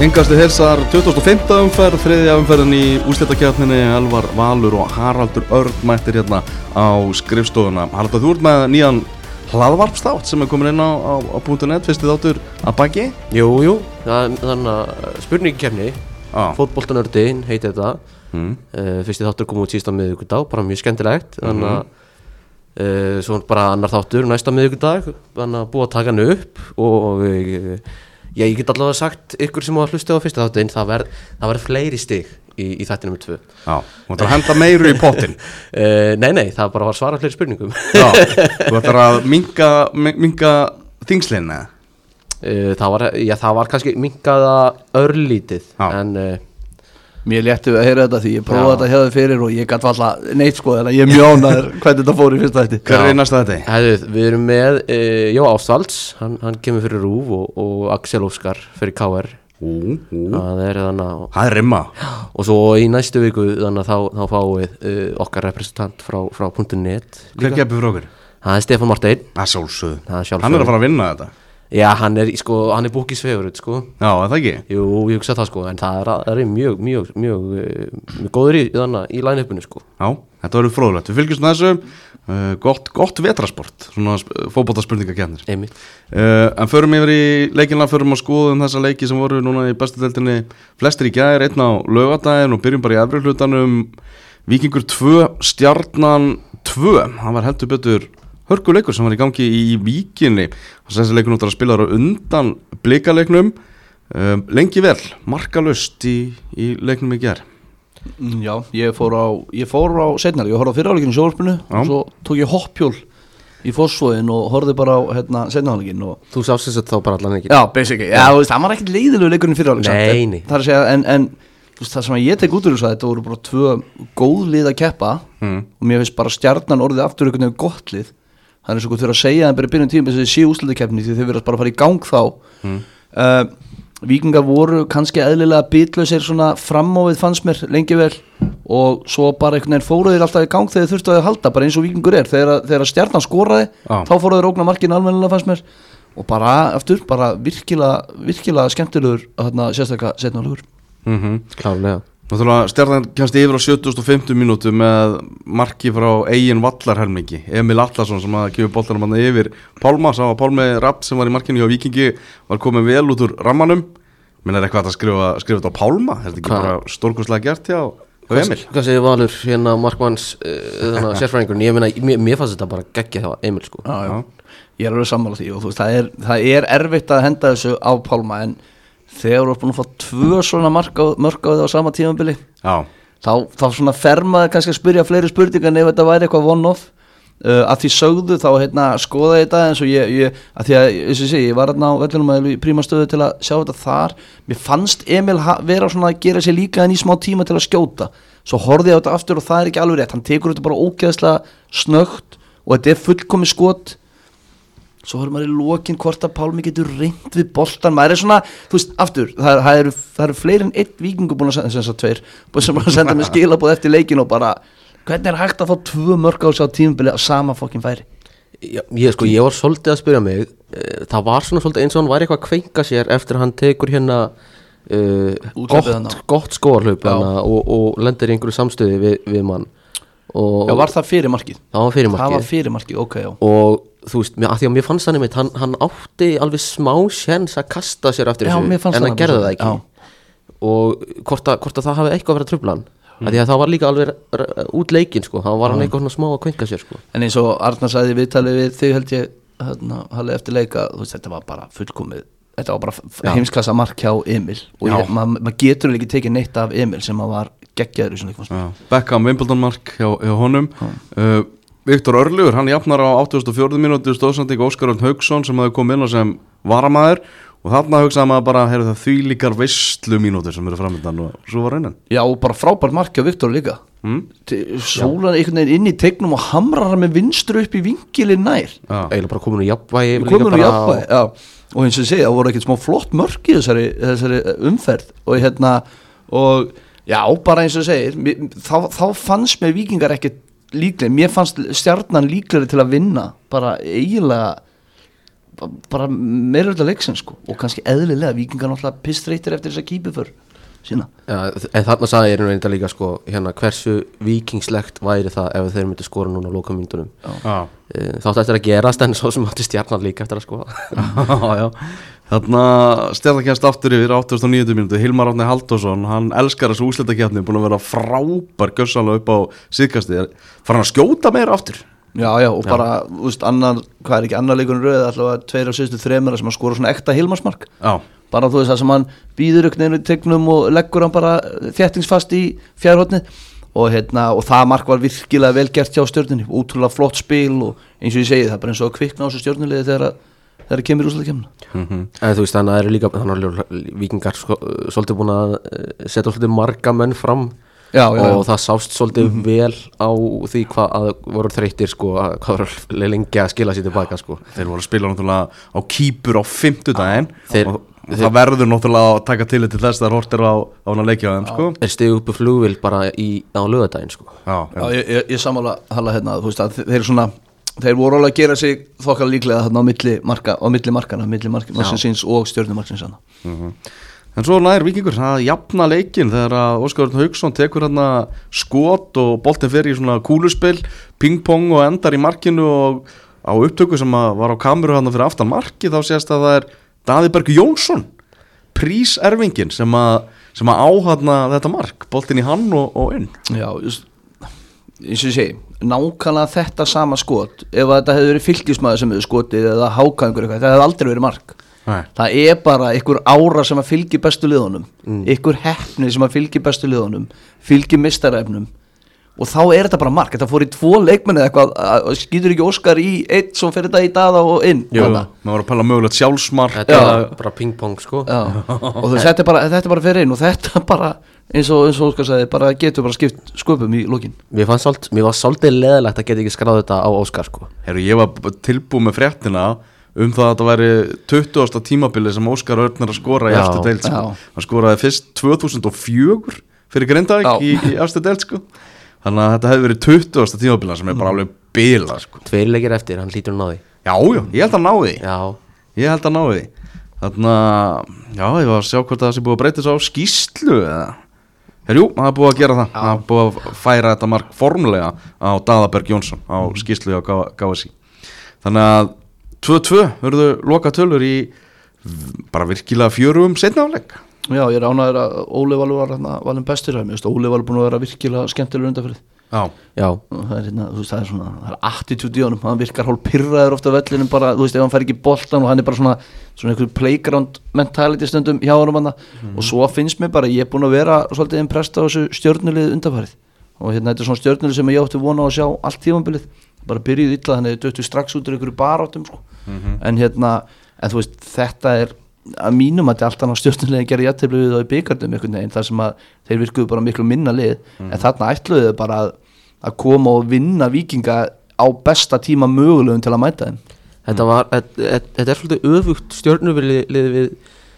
Engasti heilsar 2005. umferð, þriðja umferðin í úrslitakeppninni. Elvar Valur og Haraldur Örn mættir hérna á skrifstofuna. Haraldur, þú ert með nýjan hlaðvarpsþátt sem komin inn á .net, fyrsti þáttur að baki? Jú, þannig að spurningkeppni, fótboltanördin heiti þetta. Fyrsti þáttur kom út síðasta miðvikudag, bara mjög skemmtilegt. Þannig að svo bara annar þáttur næsta miðvikudag, þannig að búið að taka hann upp og já, ég get allavega sagt ykkur sem á að hlusta á fyrsta þáttin, það verður fleiri stig í þætti nummer 2. Já, þú ætlar að henda meiru í pottin? Nei, það bara var svara fleiri spurningum. Já, þú ætlar að minka þingslinn, eða? Það var kannski minkaða örlítið, en mér létti að heyra þetta því ég prófaði þetta hefði fyrir og ég gat alltaf neitt sko, en ég er mjög ánægður hvernig þetta fór í fyrsta þætti. Hver er í næsta þætti? Við erum með Jó Ásvalds, hann kemur fyrir RÚV og Axel Óskar fyrir KR. Það er rimma. Og svo í næstu viku þannig að þá fáum við okkar representant frá .net. Hver kemur fyrir okkur? Það er Stefán Marteinn. Það er sjálfsögðu. Hann er að fara að vinna þetta. Já, hann er búkis favorite, sko. Já, er það ekki? Jú, ég hugsa það, sko, en það er mjög góður í line-upinu, sko. Já, þetta verður fróðlegt. Við fylgjumst með þessu, gott vetrasport, svona fótboltaspurningakeppnir. Einmitt. En förum yfir í leikina, förum að skoða þessa leiki sem voru núna í bestu deildinni, flestir í gær, einn á laugardaginn og byrjum bara í efri hlutanum. Víkingur 2, Stjarnan 2, hann var heldur betur hörkuleikur sem var í gangi í Víkinni. Þessi leikur náttúrulega spilaður á undan Blikaleiknum, lengi vel markalaust í leiknum í gær. Já, ég fór á seinna, ég horfði á fyrrháleikinn í sjónvarpinu og svo tók ég hoppjól í Fossvoginum og horfði bara á seinna hálfleikinn. Þú sást þess að þá bara allan ekki? Já, basically, það var ekkert leiðilegu leikurinn í fyrrháleikinn. Nei. Það er að segja, en það sem ég tek út úr þess að þetta voru bara 2 góð lið að keppa og mér finnst bara Stjarnan orðið aftur einhvern veginn gott lið. Það er svo gott fyrir að segja en bara í byrjun tíma þessi sé úrslitakeppni því þau verðast bara að fara í gang þá. Víkingar voru kannski eðlilega bitlausir svona framávið fannst mér lengi vel og svo bara einhvern veginn fóru þeir alltaf í gang þegar þeir þurftu að halda bara eins og Víkingur er þegar Stjarnan skoraði þá fóru þeir ógna markinu almennilega fannst mér og bara aftur bara virkilega skemmtilegur sérstaklega seinna hálfleikur. Klárlega. Stjarnan kemst yfir á 75. mínútu með marki frá eigin vallarhelmingi Emil Atlason sem að kemur boltanum hann yfir Pálma, sá að Pálmi Rapp sem var í markinu hjá Víkingi var komið vel út úr rammanum. Er eitthvað að skrifa þetta á Pálma? Er þetta ekki bara stórkostlega gert hjá Emil? Hvað segir Valur hérna markmanns sérfræðingurinn? Ég meina, mér fannst þetta bara geggjað hjá Emil, sko. Já. Ég er alveg sammála því og þú veist, það er erfitt að henda þessu á Pálma en þegar þú ert búin að fá 2 svona mörk á þið á sama tímabili þá svona fermaði kannski að spyrja fleiri spurningar ef þetta væri eitthvað one-off að því sögðu þá skoða þetta eins og að því að ég var á vellinum í prímastöðu til að sjá þetta þar. Mér fannst Emil vera svona að gera sér líka en í smá tíma til að skjóta svo horfði ég á þetta aftur og það er ekki alveg rétt, hann tekur þetta bara ógeðslega snöggt og þetta er fullkomið skot. Svo höfum maður í lokin hvort að Pálmi getur reynt við boltan, maður er svona, þú veist, aftur, það eru fleiri en 1 Víkingur búin að senda 2 sem að senda með skilaboð eftir leikin og bara, hvernig er hægt að fá 2 mörk á sig á tímabili að sama fokkin færi? Ég var svolítið að spyrja mig, það var svona svolítið eins og hann væri eitthvað að kveika sér eftir að hann tekur hérna gott skóarhlaup og lendir í einhverju samstöði við mann. Já, var það fyrir markið? Það var fyrir markið, ok, já. Og þú veist, af því að mér fannst þannig mitt, hann átti alveg smá séns að kasta sér eftir þessu, en hann gerði það ekki. Og hvort að það hafi eitthvað verið að trufla hann, af því að það var líka alveg út leikinn, sko, hann var hann eitthvað svona smá að kvenka sér, sko. En eins og Arnar sagði viðtalið við þig held ég, halið eftir leika, þú veist, þetta var bara fullkomið, þetta var bara heimsklassa mark hjá Emil og maður getur ekki tekið neitt af Emil sem að var geggjaður í svona leikfannst. Beckham Wimbledon mark hjá honum. Viktor Örlygur, hann jafnar á 84. mínútu stóðsending Óskar Örn Hauksson sem hafði komið inn á sem varamæður og þarna hugsaði maður bara, það þvílíkar veislu mínútur sem eru framöndan og svo var raunin. Já, og bara frábært mark hjá Viktor líka. Sólan einhvern veginn inn í tegnum og hamrar hann með vinstru upp í vinkili nær. Eiginlega bara komin úr jafnvægi. Já. Og eins og ég segi, það voru ekkert smá flott mörk í þessari umferð og já, bara eins og ég segir, þá fannst mér Víkingar ekkert líklega, mér fannst Stjarnan líklegri til að vinna bara eiginlega bara meira hluta leiksins sko. Og kannski eðlilega, Víkingar náttúrulega pissþreyttir eftir þessa kýpuför sína. Ja, en þarna sagði ég reynda líka sko, hérna, hversu víkingslegt væri það ef þeir myndi skora núna á lokamyndunum. Þátt eftir að gerast en svo sem átti Stjarnan líka eftir að skora. Já. Þarna Stjarnan kemst aftur yfir 89. mínútu. Hilmar Árni Halldórsson, hann elskar þessu úrslitakeppni, búin að vera frábær gjörsamlega upp á síðkastið. Fara hann að skjóta meira aftur? Já, og bara, þú veist, hvað er ekki annar leikurinn röð, alltaf 2 af síðustu 3 sem að skora svona ekta Hilmarsmark. Já. Bara þú veist það sem hann býður ykkur neinu í tegnum og leggur hann bara þéttingsfast í fjærhotnið og það mark var virkilega vel gert hjá Stjörnunni, útrúlega flott spil og eins og ég segi það bara eins og að kvikna á þessu Stjörnuliði þegar það kemur í úrslitakeppnina. En þú veist þannig að það eru líka Víkingar svolítið búin að setja svolítið marga menn fram. Já. Og það sást svolítið vel á því hvað voru þreyttir sko, hvað voru lengi að skila sér tilbaka sko. Þeir voru að spila náttúrulega á kýpur á 50-daginn og það verður náttúrulega að taka til þess að það hortir á hana leikja á þeim sko. Þeir stigu upp í flugvél bara á laugardaginn sko. Já, ég sammála Halla hérna, þú veist að þeir voru alveg að gera sig þokkar líklega þarna á milli markana síns og Stjörnumarksins hana. En svo nær Víkingur að jafna leikinn þegar að Óskar Örn Hauksson tekur hérna skot og boltinn fer í svona kúluspil, pingpong og endar í markinu og á upptöku sem var á kameru hérna fyrir aftan marki þá sést að það er Daði Berg Jónsson, príserfingin sem á hérna þetta mark, boltinn í hann og inn. Já, just, eins og ég segi, nákvæmlega þetta sama skot, ef þetta hefði verið fylkismæður sem hefði skotið eða hákangur eitthvað, það hefði aldrei verið mark. Nei. Það er bara einhver ára sem að fylgi bestu liðunum einhver heppni sem að fylgi bestu liðunum fylgi meistaræfnum og þá er þetta bara mark, þetta fór í 2 leikmenni eitthvað, skýtur ekki Óskar í eitt sem fyrir þetta í daða og inn. Jú, maður var að pæla mögulegt sjálfsmark. Þetta er bara pingpong sko. Og þetta er bara fyrir inn og þetta bara eins og Óskar sagði, bara getur bara skipt sköpum í lokin. Mér var svolítið leðilegt að geta ekki skráð þetta á Óskar sko. Heru, ég var tilbúið með fréttina það að þetta væri 20. tímabili sem Óskar Örn er að skora í efstu deild sko. Hann skoraði fyrst 2004 fyrir Grindavík í efstu deild sko. Þannig að þetta hefði verið 20. tímabili sem er bara alveg bila sko. 2 leikir eftir, hann hlýtur að ná því. Já, ég held að ná því. Ég held að ná því. Þannig að, ég var að sjá hvort það sé búið að breyta þessu á skýrslu eða. Jú, það er búið að gera það. Það er búið að færa þetta mark formulega á Daða Berg Jónsson á skýrslu á KSÍ. Þannig að 2-2 verðu loka tölur í bara virkilega 4 seinni hálfleik. Já, ég er ánægður að Óli Valur var valinn bestur. Mér finnst Óli Valur búin að vera virkilega skemmtilegur undanferð. Já. Það er svona, það er attitude í honum. Hann virkar hálf pirraður ofta á vellinum bara, þú veist, ef hann fær ekki boltan og hann er bara svona einhver playground mentality stundum hjá honum hann. Og svo finnst mér bara, ég er búin að vera svolítið impressed á þessu Stjörnulið undanferð. Og þetta er svona Stjörnulið sem ég átti vona á að sjá allt tímabilið. Bara byrjuð illa, þannig að þau döttu strax út úr einhverju barátum sko. En þú veist, þetta er að mínum að þetta er alltaf Stjörnulegin gerði jafntefli við þá í bikardum einhvern veginn, þar sem að þeir virkuðu bara miklu minna lið, en þarna ætluðu þau bara að koma og vinna Víkinga á besta tíma mögulegum til að mæta þeim. Þetta er svolítið öfugt Stjörnulið við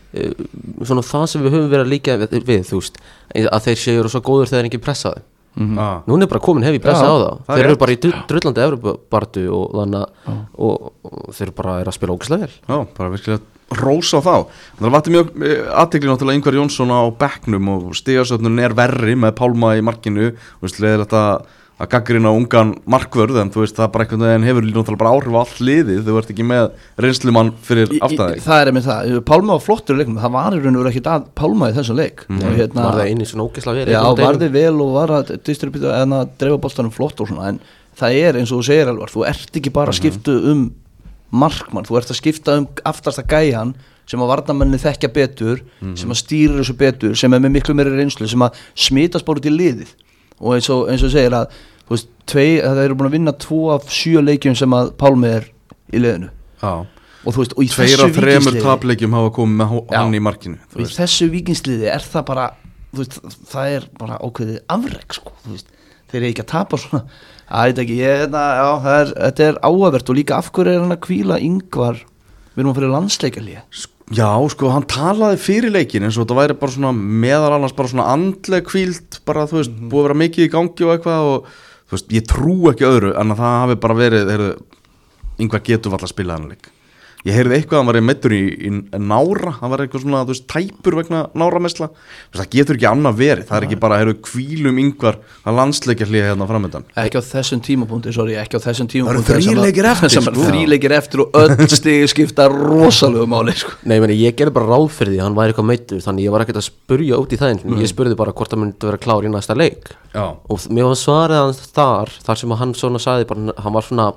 svona það sem við höfum verið að líka við, þú veist, að þeir séu svo góður þegar enginn pressaði. Núna er bara komin hefi pressa á það. Þeir eru bara í drullandi Evrópubartu og þannig og þeir bara er að spila ógeðslega vel. Já, bara virkilega rósa á þá. Það vakti mjög athygli náttúrulega Ingvar Jónsson á bekknum og stigasöfnun er verri með Pálma í markinu, þú veist, leðir þetta að gaggrina ungan markvörð, en þú veist, það bara einhvern veginn hefur náttúrulega bara áhrif á allt liðið, þú ert ekki með reynslumann fyrir aftan þig. Það er með það, Pálma var flottur í leiknum, það var í raun og veru ekkert að Pálma í þessum leik. Var það eini svona ógeðslega vel? Já, var þið vel og var að distribúta en að dreifa boltanum flott og svona, en það er eins og þú segir alvar, þú ert ekki bara að skipta markmann, þú ert að skipta aftasta gæjan sem að varnarmenni þekkja betur, sem að stýra þessu betur, sem með miklu meiri reynslu, sem að smitast bara út í liðið. Og eins og segir að þú veist, það eru búin að vinna 2 af 7 leikjum sem að Pálmi er í liðinu. Já. Og þú veist, og í þessu 2 af 3 tapleikjum hafa komið með hann í markinu. Og í þessu víkingsliði er það bara, þú veist, það er bara ákveðið afrek, sko, þú veist, þeir eru ekki að tapa svona, þetta ekki, þetta er áhugavert og líka af hverju er hann að hvíla Ingvar, við erum að fyrir landsleikarlíða. Já, sko, hann talaði fyrir leikin eins og þetta væri bara svona meðal annars bara svona andleg hvíld, bara þú veist, búið að vera mikið í gangi og eitthvað og þú veist, ég trú ekki öðru en að það hafi bara verið, Ingvar getur alltaf að spila hann leik. Ég heyrði eitthvað að hann var í meiddur í nára, hann var eitthvað svona, þú veist, tæpur vegna náramesla. Það getur ekki annað verið, það ekki bara, hvílum yngvar að landsleikjarhlýja hérna framöndan. Ekki á þessum tímapunkti, ekki á þessum tímapunkti. Það eru 3 leikir eftir, sko. 3 leikir eftir og öll stig skipta rosalegu máli, sko. Nei, ég gerði bara ráð fyrir því, hann væri eitthvað meiddur, þannig ég var ekkert að spurja út í það, ég spurði bara hvort það myndi vera klár í næsta leik. Já. Og mér var svarið hans þar sem hann svona sagði bara, hann var svona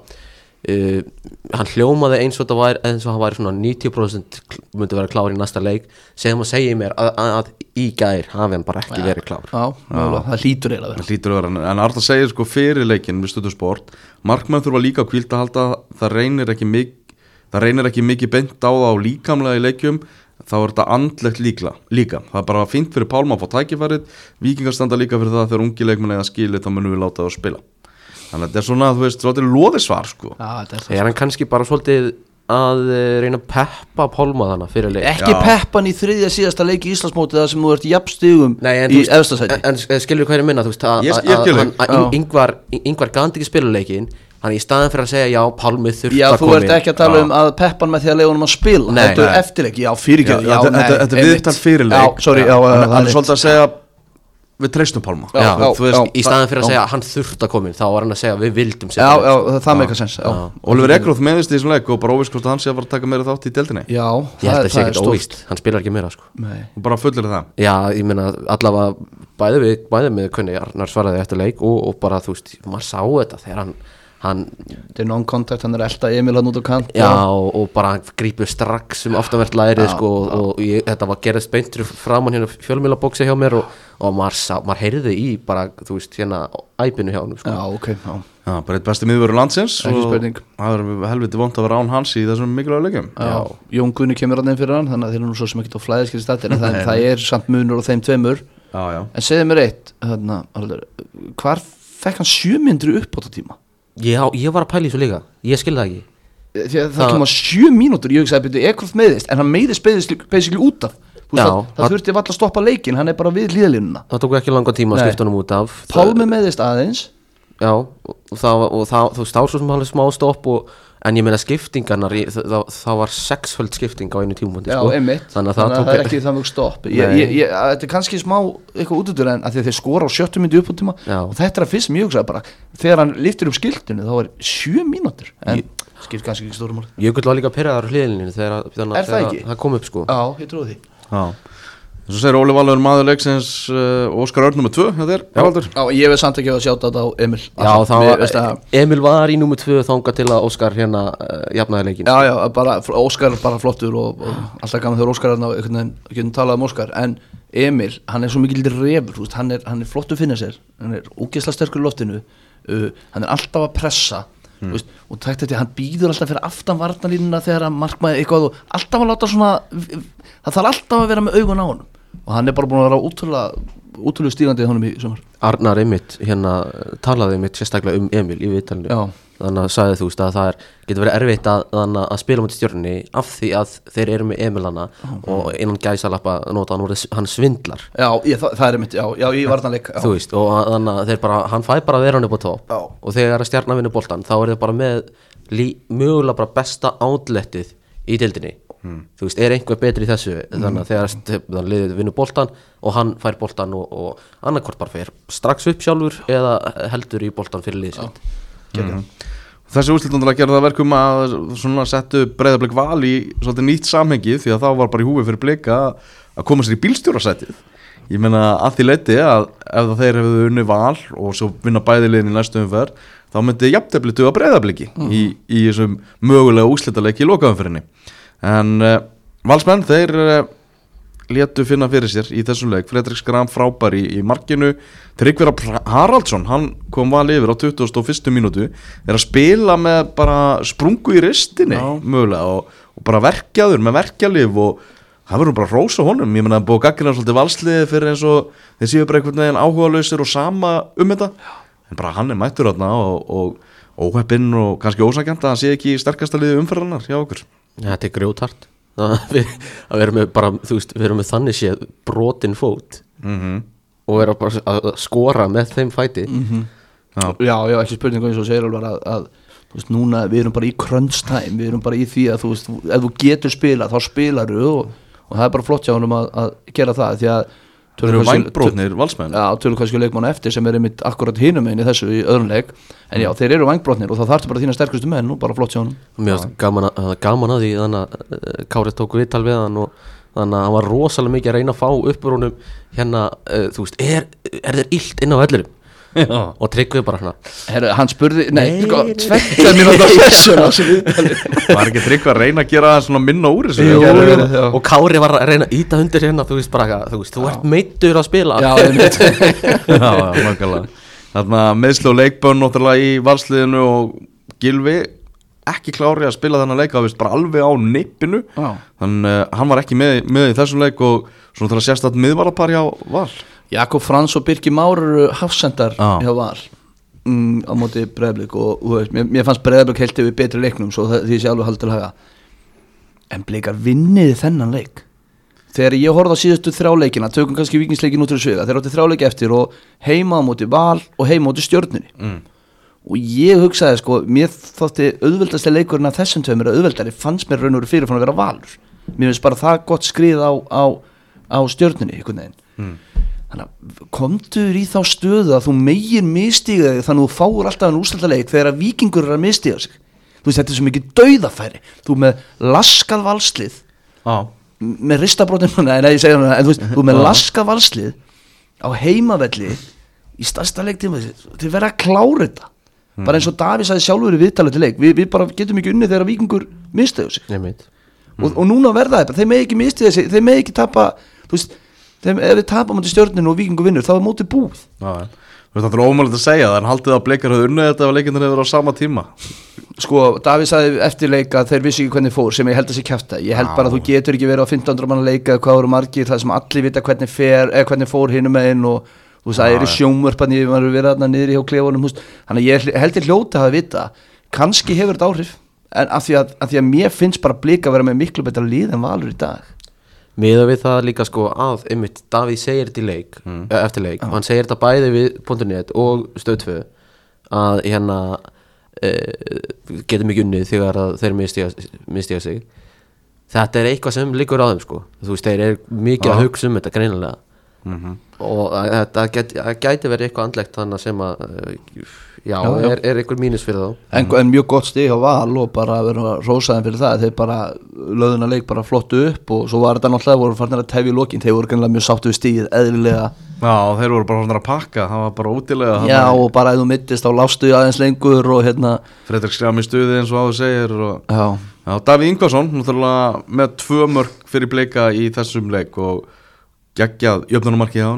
hann hljómaði eins og hann væri svona 90% myndi vera klár í næsta leik sem að segja mér að í gær hafi hann bara ekki verið klár. Það hlýtur eiginlega að vera. En Arnar segir sko fyrir leikinn við Stöðu Sport, markmenn þurfa líka að hvílda halda, það reynir ekki mikið beint á það á líkamlega í leikjum, þá er þetta andlegt líka. Það er bara fínt fyrir Pálma að fá tækifærið, Víkingar standa líka fyrir það þegar ungi leikmenn eiga skilið, þá munum við láta það að spila. Þannig að þetta er svona, þú veist, svolítið loðisvar sko. Er hann kannski bara svolítið að reyna að peppa Pálma þannig fyrir leik? Ekki peppan í 3. síðasta leik í Íslandsmótið það sem þú ert jafnstigum í efsta sæti. En skilur hvað ég minna, þú veist, að Ingvar gandi ekki spiluleikin, hann í staðan fyrir að segja já, Pálmi þurft að koma. Já, þú ert ekki að tala að peppan með því að leiða honum að spila. Þetta er eftirleik, já, fyrirgefðu. Þetta er viðtal fyrirleik. Hann er svolítið að segja við treystum Pálma í staðan fyrir að segja hann þurft að koma inn, þá var hann að segja við vildum það með eitthvað sens. Oliver Ekroth meðist í þessum leik og bara óvíst hvort hann sé að fara að taka meira þátt í deildinni. Já, ég held að það sé ekkert óvíst, hann spilar ekki meira sko. Og bara fullir það. Já, ég meina allavega bæði með kunni Arnar svaraði eftir leik og bara þú veist, maður sá þetta þegar þetta er non-contact, hann er elda Emil hann út á kant. Já, og bara hann grípur strax aftanvert lærið sko, og þetta var gerðist beintur framan hérna fjölmiðlabóksi hjá mér og maður heyrði í bara, þú veist, hérna æpinu hjá hann sko. Já, bara eitt besti miðvörður landsins og það er helviti vont að vera án hans í þessum mikilvægu leikjum. Jón Gunni kemur hann inn fyrir hann, þannig að þeir eru nú svo sem ekki á flæðiskri statir, en það er samt munur á þeim tveimur. En segðu mér eitt, hvar fekk hann 7 mínútur uppbótartíma? Já, ég var að pæla í svo líka, ég skil það ekki. Það koma 7 mínútur, ég hugsaði að Ekroth meiðist, en hann meiðist basically út af. Það þurfti valla að stoppa leikinn, hann er bara við hliðalínuna. Það tók ekki langa tíma að skipta honum út af. Pálmi meiðist aðeins. Já, og þú veist, þá svo sem hann er smá stopp en ég meina skiptingarnar, það var 6-föld skipting á einu tímapunkti sko. Já, einmitt, þannig að það er ekki það mjög stopp. Þetta er kannski smá eitthvað útudur en að þeir skora á 70 mínútur uppbótartíma og þetta er að fyrst sem ég hugsaði bara þegar hann lyftir upp skiltinu þá er 7 mínútur en skipt kannski ekki stórum máli. Ég var líka pirraður á hliðinni þegar það kom upp sko. Já, ég trúi því. Já. Svo segir Óli Valur maður leiksins Óskar Örn nr. 2 hjá þér. Já, ég veist samt ekki að sjáta þetta á Emil. Já, Emil var í nr. 2 þangað til að Óskar hérna jafnaði leikin. Já, Óskar bara flottur og alltaf gaman þegar Óskar getum talað Óskar, en Emil, hann er svo mikil refur, hann er flottur finna sér, hann er ógeðslega sterkur í loftinu, hann er alltaf að pressa og tækt þetta, hann býður alltaf fyrir aftan varnarlínuna þegar hann markmaði eitthvað og alltaf að láta svona, það þarf alltaf að vera með augun á honum og hann er bara búin að vera útrúlega stígandi í honum í sumar. Arnar einmitt hérna talaði einmitt sérstaklega Emil í viðtalinu, þannig að sagði þú veist að það getur verið erfitt að spila mútið Stjörnunni af því að þeir eru með Emil hana og innan gæsalappa nota hann svindlar. Já, það er einmitt, já, í varnarleik. Þú veist, og þannig að þeir bara, hann fæ bara að vera hann upp á topp og þegar Stjarnan vinnur boltan þá er þeir bara með mögulega bara besta outletið í deildinni. Þú veist, er einhver betri í þessu þannig að þegar liðið vinnur boltan og hann fær boltan og annarkvort bara fer strax upp sjálfur eða heldur í boltan fyrir liðið sitt. Þessi úrslitundalega gerði það verkum að svona settu Breiðablik Val í svolítið nýtt samhengi því að þá var bara í húfi fyrir Blika að koma sér í bílstjórasætið. Ég meina að því leyti að ef þeir hefðu unnið Val og svo vinna bæði liðin í næstu umferð þá myndi jafntefli duga Breiðabliki í þessum mögulega úrslitaleiki í lokaumferðinni. En Valsmenn, þeir létu finna fyrir sér í þessum leik. Fredrik Skram frábær í markinu. Tryggvi Haraldsson, hann kom Val yfir á 21. mínútu, er að spila með bara sprungu í ristinni mögulega og bara verkjaður með verkjalif og það verður bara hrósa honum. Ég meina búið gagnirna svolítið Valsliði fyrir eins og þeir séu bara einhvern veginn áhugalausir og sama þetta, en bara hann er mættur þarna og óheppinn og kannski ósakjant að hann sé ekki í sterkasta liði umferðarnar hjá okkur. Ja, þetta er grjóthart að vera með bara, þú veist, við erum með þannig séð brotin fót og vera bara að skora með þeim fæti. Já, ekki spurning eins og segir alveg að þú veist, núna við erum bara í crunch time, við erum bara í því að þú veist, ef þú getur spilað þá spilaru og það bara flott hjá honum að gera það, því að Þeir eru vængbrotnir valsmenn. Já, tölum kannski leikmanna eftir sem einmitt akkurat hinum megin í þessu í öðrum leik, en já, þeir eru vængbrotnir og þá þarftu bara þína sterkustu menn og bara flott hjá honum. Mér finnst gaman að því, þannig að Kári tók viðtal við hann og þannig að hann var rosalega mikið að reyna að fá uppur honum hérna, þú veist, er þeir illt inn á vellurum? Og Tryggvi bara hérna hann spurði, tvekka mér á þessu var ekki Tryggvi að reyna að gera svona minna úr þessu og Kári var að reyna að íta undir hérna, þú veist bara, þú ert meiddur að spila já, nákvæmlega þarna meiðsli og leikbönn náttúrulega í valsliðinu og Gylfi ekki klári að spila þennan leik, það veist bara alveg á nippinu þannig hann var ekki með í þessum leik og svona til að sérst að miðvarapar hjá Val Jakob Frans og Birgir Már eru hafsendar hjá Val á móti Breiðablik og mér fannst Breiðablik heilt yfir betri leiknum svo því sé alveg haldið til haga en Blikar vinniði þennan leik þegar ég horfði á síðustu 3 leikina tökum kannski Víkingsleikin út úr sviga þeir áttu 3 leiki eftir og heima á móti Val og heima á móti Stjörnunni og ég hugsaði sko mér þótti auðveldasti leikurinn af þessum tveimur auðveldari fannst mér raun og fyrir fann að vera Valur mér finnst bara það gott skrið á Stjörnunni einhvern veginn þannig að komdur í þá stöðu að þú megir mistiga þig þannig að þú fáir alltaf en úrslitaleik þegar að Víkingur eru að mistiga sig þú veist þetta er svo mikið dauðafæri þú með laskað valslið með ristabrotin en þú veist þú með laskað valslið á heimavelli í stærsta leiktíma þið verða að klára þetta bara eins og Davíð sagði sjálfur í viðtalið til leik við bara getum ekki unni þegar Víkingur mistiga sig og núna verða það þeir með ekki mistiga sig þeir með ekki tapa þú veist ef við tapum á Stjörnunni og Víkingur vinnur þá er mótið búið þú veist það er ómögulegt að segja það en haldið að Blikar höfðu unnið þetta ef leikindir hefur á sama tíma sko Davíð sagði eftir leika þeir vissi ekki hvernig fór sem ég held að sé kjafta ég held bara að þú getur ekki verið á 1500 manna leika hvað eru margir það sem allir vita hvernig fór hinum meginn og þú veist það eru sjónvörpan ég var verið þarna niður hjá klefunum þannig að ég held ég hljóta að vita kannski hefur þetta áhrif en af því að mér finnst bara Blika að vera með miklu betra lið en Valur í dag Miðað við það líka sko að einmitt Davíð segir þetta í leik eftir leik og hann segir þetta bæði við .net og Stöð 2 að hérna getum ekki unnið þegar þeir mistiga sig þetta er eitthvað sem liggur á þeim sko þú veist þeir eru mikið að hugsa þetta greinilega og þetta gæti verið eitthvað andlegt þannig sem að er einhver mínus fyrir þá en mjög gott stig á Val og bara verður að rósa þeim fyrir það þeir bara löðuna leik bara flottu upp og svo var þetta náttúrulega voru farnir að tefja í lokin þeir voru greinilega mjög sáttu við stigið eðlilega þeir voru bara farnir að pakka það var bara útilega og bara ef þú mittist þá lástu aðeins lengur og Fredrik Skram í stuði eins og áður segir Davíð Ingvarsson náttúrulega með 2 mörk fyrir Blika í þessum leik og geggjað jöfnumarkið á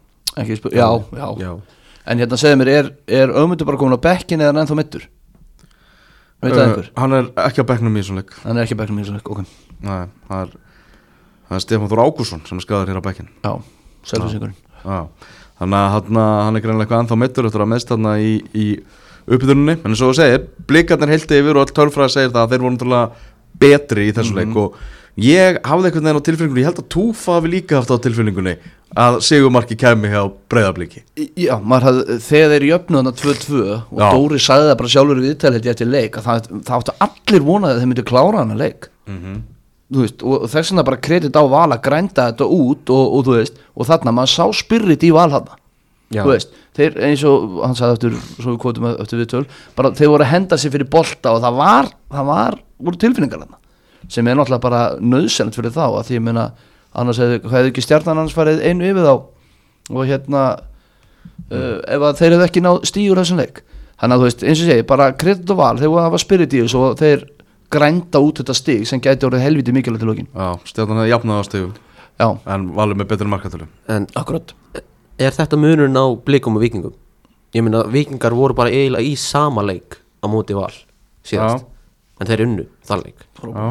hann já en segðu mér, er Ögmundur bara komin á bekkin eða er hann ennþá meiddur? Veit það einhver? Hann er ekki á bekknum í þessum leik Hann er ekki á bekknum í þessum leik, ok Nei, það er Stefán Þór Ágússon sem er skadður hér á bekkin Já, Selfosingurinn Þannig að hann er greinlega eitthvað ennþá meiddur eftir að meðst þarna í uppbytuninni en eins og þú segir, Blikarnir heilti yfir og all tölfræði segir það að þeir voru náttúrulega betri í þessum leik og ég hafði einhvern veginn á tilfinningunni, ég held að Túfa hafi líka haft á tilfinningunni að sigurmarki kæmi hjá Breiðabliki Já, þegar þeir jöfnuðu þarna 2-2 og Dóri sagði það bara sjálfur í viðtalið eftir leik að það áttu allir vonaði að þeir myndu klára hana leik þú veist, og þess vegna bara kredit á Val að grænda þetta út og þú veist, og þarna maður sá spirit í Val þarna þú veist, þeir eins og hann sagði eftir, svo við kvotum eftir viðtöl bara þeir voru að henda sig fyrir bolta og það voru tilfinningar þarna sem er náttúrulega bara nauðsynlegt fyrir þá að því ég meina annars hefði ekki Stjarnan annars farið einu yfir þá og ef að þeir hefði ekki náð stígur þessum leik þannig að þú veist, eins og segi, bara kredit og Val þeir voru að hafa spirit í þessu og þeir grænda út þetta stig sem gæti orðið helviti mikilvægt til lokin Stjarnan hefði jafnað á stigum en Valur með betri markatölu en akkurat, er þetta munurinn á Blikum og Víkingum? Ég meina, Víkingar voru bara eiginlega í sama leik á móti Val síðast en þeir unnu þann leik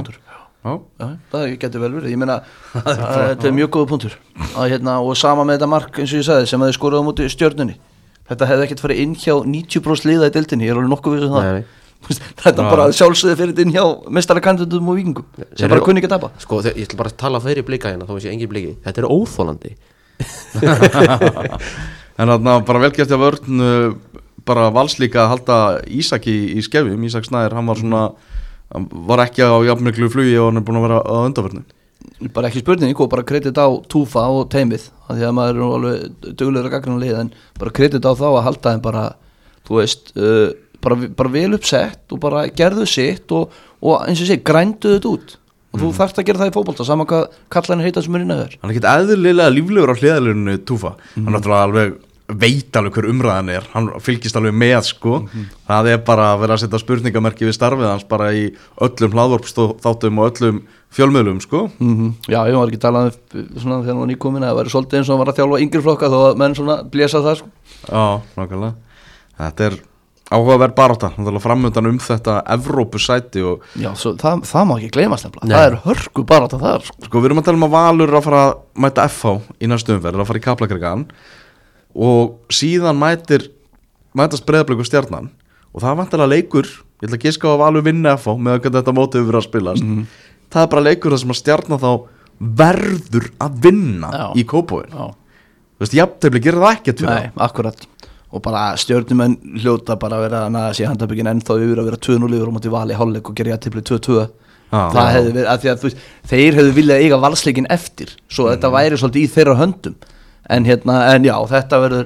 það getur vel verið ég meina, þetta er mjög góða punktur og sama með þetta mark eins og ég sagði sem að þeir skoruðu á móti Stjörnunni þetta hefði ekkert farið inn hjá 90% liða í deildinni ég er alveg nokkuð við þetta bara sjálfsögði fyrir inn hjá meistarakandidatum og Víkingum sem bara kunni ekki að tapa sko, ég ætla bara að tala fyrir Blika hérna þó að sé engin Bliki, þetta er óþolandi en þarna bara velgert af vörn bara valslíka að halda Ísak í skefjum. Ísak Snær, hann var ekki á jafnmiklu flugi og hann búin að vera á undanförnum. Bara ekki spurning og bara kredit á Túfa og teimið af því að maður alveg duglegur að gagnrýna lið en bara kredit á þá að halda þeim bara, þú veist, bara vel uppsett og bara gerðu sitt og eins og sé, grændu þetta út og þú þarft að gera það í fótbolta saman hvað kallarinn heita sem er inn að þér. Hann er ekkert eðlilega líflegur á hliðalinu Túfa, hann náttúrulega alveg veit alveg hver umræðan er, hann fylgist alveg með sko, það er bara að vera að setja spurningamerki við starfið hans bara í öllum hlaðvarpsþáttum og öllum fjölmiðlum sko. Já, ég var ekki talað svona þegar hann var nýkomin að það væri svolítið eins og hann var að þjálfa yngri flokka þó að menn svona blésa það sko. Já, nákvæmlega, þetta er áhugaverð barátta, náttúrulega framöndan þetta Evrópusæti og já, það má ekki gleymast nefnilega, það er hörku barátta þar sko, við erum að tala að Valur er að fara að mæta FH í næstu umferð, að fara í Kaplakrika og síðan mætast Breiðablik og Stjarnan og það er vantilega leikur, ég ætla að giska á að Valur vinna FH með að þetta mótið hefur verið að spilast það er bara leikur þar sem að Stjarnan þá verður að vinna í Kópavogi þú veist, jafntefli gerir það ekkert fyrir Nei, akkurat og bara stjörnumenn hljóta bara að vera að naða sér handabökin ennþá yfir að vera 2-0 yfir á móti Val í hálfleik og gera jafntefli 2-2 það hefði verið, af því að þeir hefðu viljað eiga valsleikin eftir svo þetta væri svolítið í þeirra höndum en já, þetta verður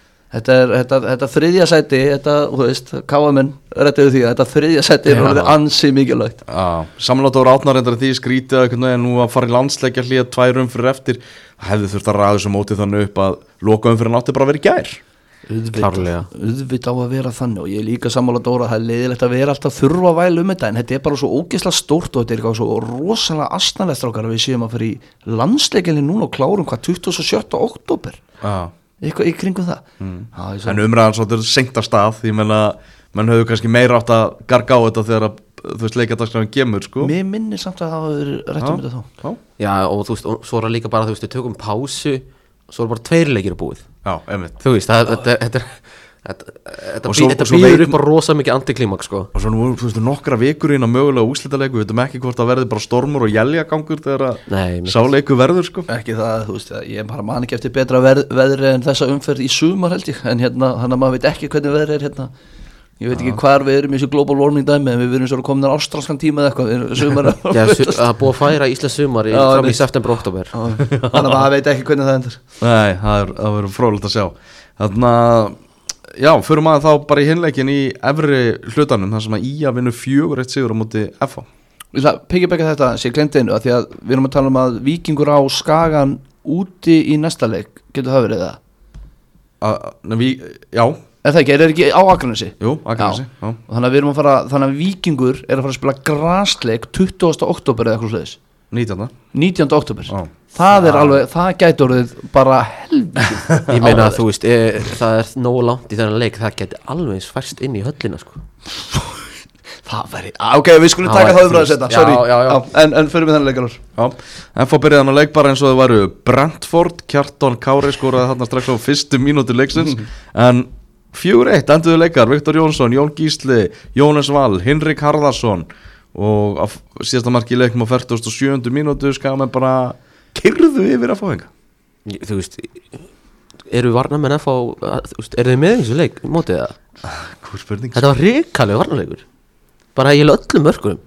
þetta þriðja sæti þetta, þú veist, káamenn réttuðu því að þetta þriðja sæti er verið ansi mikilvægt Samlátur átnar reyndar því skrítið að nú að fara í landsleikja hlýja 2 umfyrir eftir hefði þurft að ræða þessu mótið þannig upp að loka umfyrir átti bara að vera í gær auðvitað á að vera þannig og ég er líka sammála Dóra, það er leiðilegt að vera alltaf þurfa að væla þetta en þetta er bara svo ógeðslega stórt og þetta er eitthvað svo rosalega astnalegt strákar að við séum að fara í landsleikinni núna og klárum 27. október eitthvað í kringum það En umræðan svo seint af stað því menn höfðu kannski meira átt að garga á þetta þegar þú veist leikjadagskrafin kemur sko Mér minnir samt að það hafa rætt þetta þá Já og þú veist, svo er líka bara þú veist, við tökum pásu svo er bara 2 leikir að búið þú veist, þetta býður upp á rosa mikið antiklímaks sko. og svo nú, þú veist, nokkra vikur inn á mögulega úrslitaleiku, við veitum ekki hvort það verði bara stormur og jæljagangur þegar sáleiku verður sko. Ekki það, þú veist, ég bara man ekki eftir betra veðri en þessa umferð í sumar held ég, en hérna, þannig að maður veit ekki hvernig veðri er hérna ég veit ekki hvar við erum í þessu global warming dæmi en við erum svo komin á ástralskan tíma eða eitthvað það búið að færa Íslands sumar fram í september og oktober þannig að maður veit ekki hvernig það endur Nei, það verður fróðlegt að sjá þannig að, já, fyrir maður þá bara í hinleikin í efri hlutanum þar sem að IA vinnur 4-1 sigur á móti FH Ég ætla að piggyback þetta sem ég glemdi einu að því að við erum að tala um að Víkingur á Skagan úti í næsta leik, getur það verið það? Já Er það ekki á Akranesi? Jú, Akranesi, já. Þannig að við erum að fara, þannig að Víkingur er að fara að spila grasleik 20. október eða eitthvað sliðis 19. október Það er alveg, það gæti orðið bara helvítið Ég meina að þú veist, það er nógu langt í þennan leik það gæti alveg eins færst inn í höllina sko Það væri, ok, við skulum taka það umræðu setna sorry, en fyrir við þennan leikarur FH byrjaði hann að leik bara eins og þau væru Brentford, Kjartan Kári skoraði þarna strax á fyrstu mínútu leiksins en 4-1 enduðu leikar, Viktor Jónsson, Jón Gísli, Jónas Val, Hinrik Harðarsson og á síðasta marki í leiknum á 47. mínútu skamenn bara kyrðu yfir að fá enga Þú veist, eru varnarmenn að fá, eru þið með þessu leik mótið það? Hvað spurning? Þetta var ríkalega varnarleikur bara í öllum mörkum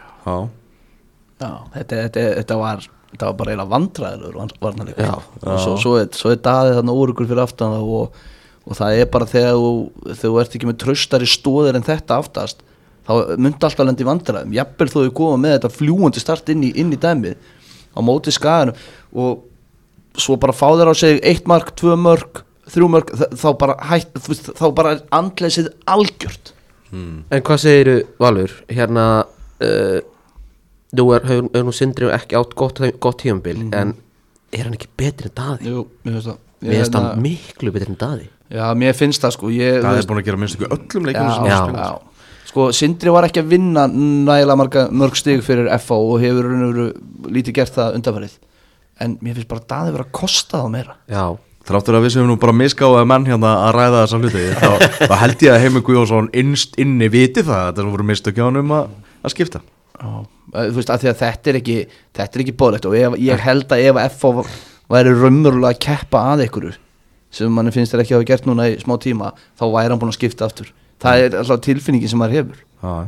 Já, þetta var bara eiginlega vandræðilegur varnarleikur Svo er Daði þarna úrugur fyrir aftan og það er bara þegar þú ert ekki með traustari stóðir en þetta aftast þá myndi alltaf lendi vandræðum jafnvel þó þau koma með þetta fljúandi start inn í dæmið á móti Skaganum og svo bara fá þeir á sig 1 mark, 2 mark, 3 mark þá bara er andleysið algjört En hvað segiru Valur hérna nú hefur nú Sindri ekki átt gott tímabil en er hann ekki betri en Daði? Jú, mér finnst það miklu betri en Daði Já, mér finnst það sko Það er búin að gera minnst ekki öllum leikjum Sko, Sindri var ekki að vinna nægilega mörg stig fyrir FH og hefur lítið gert það undanfarið en mér finnst bara Daði vera að kosta það meira Já Þráttur að við séum nú bara misgáða menn hérna að ræða þessa hluti þá held ég að Heimir Guðjónsson innst inni viti það þetta voru mistökja honum að skipta Þú veist, af því að þetta er ekki boðlegt og ég held að ef FH væri raunverulega að keppa að einhverju sem manni finnst ekki hafa gert núna í smá tíma, þá væri hann búin að skipta aftur. Það alltaf tilfinningin sem maður hefur.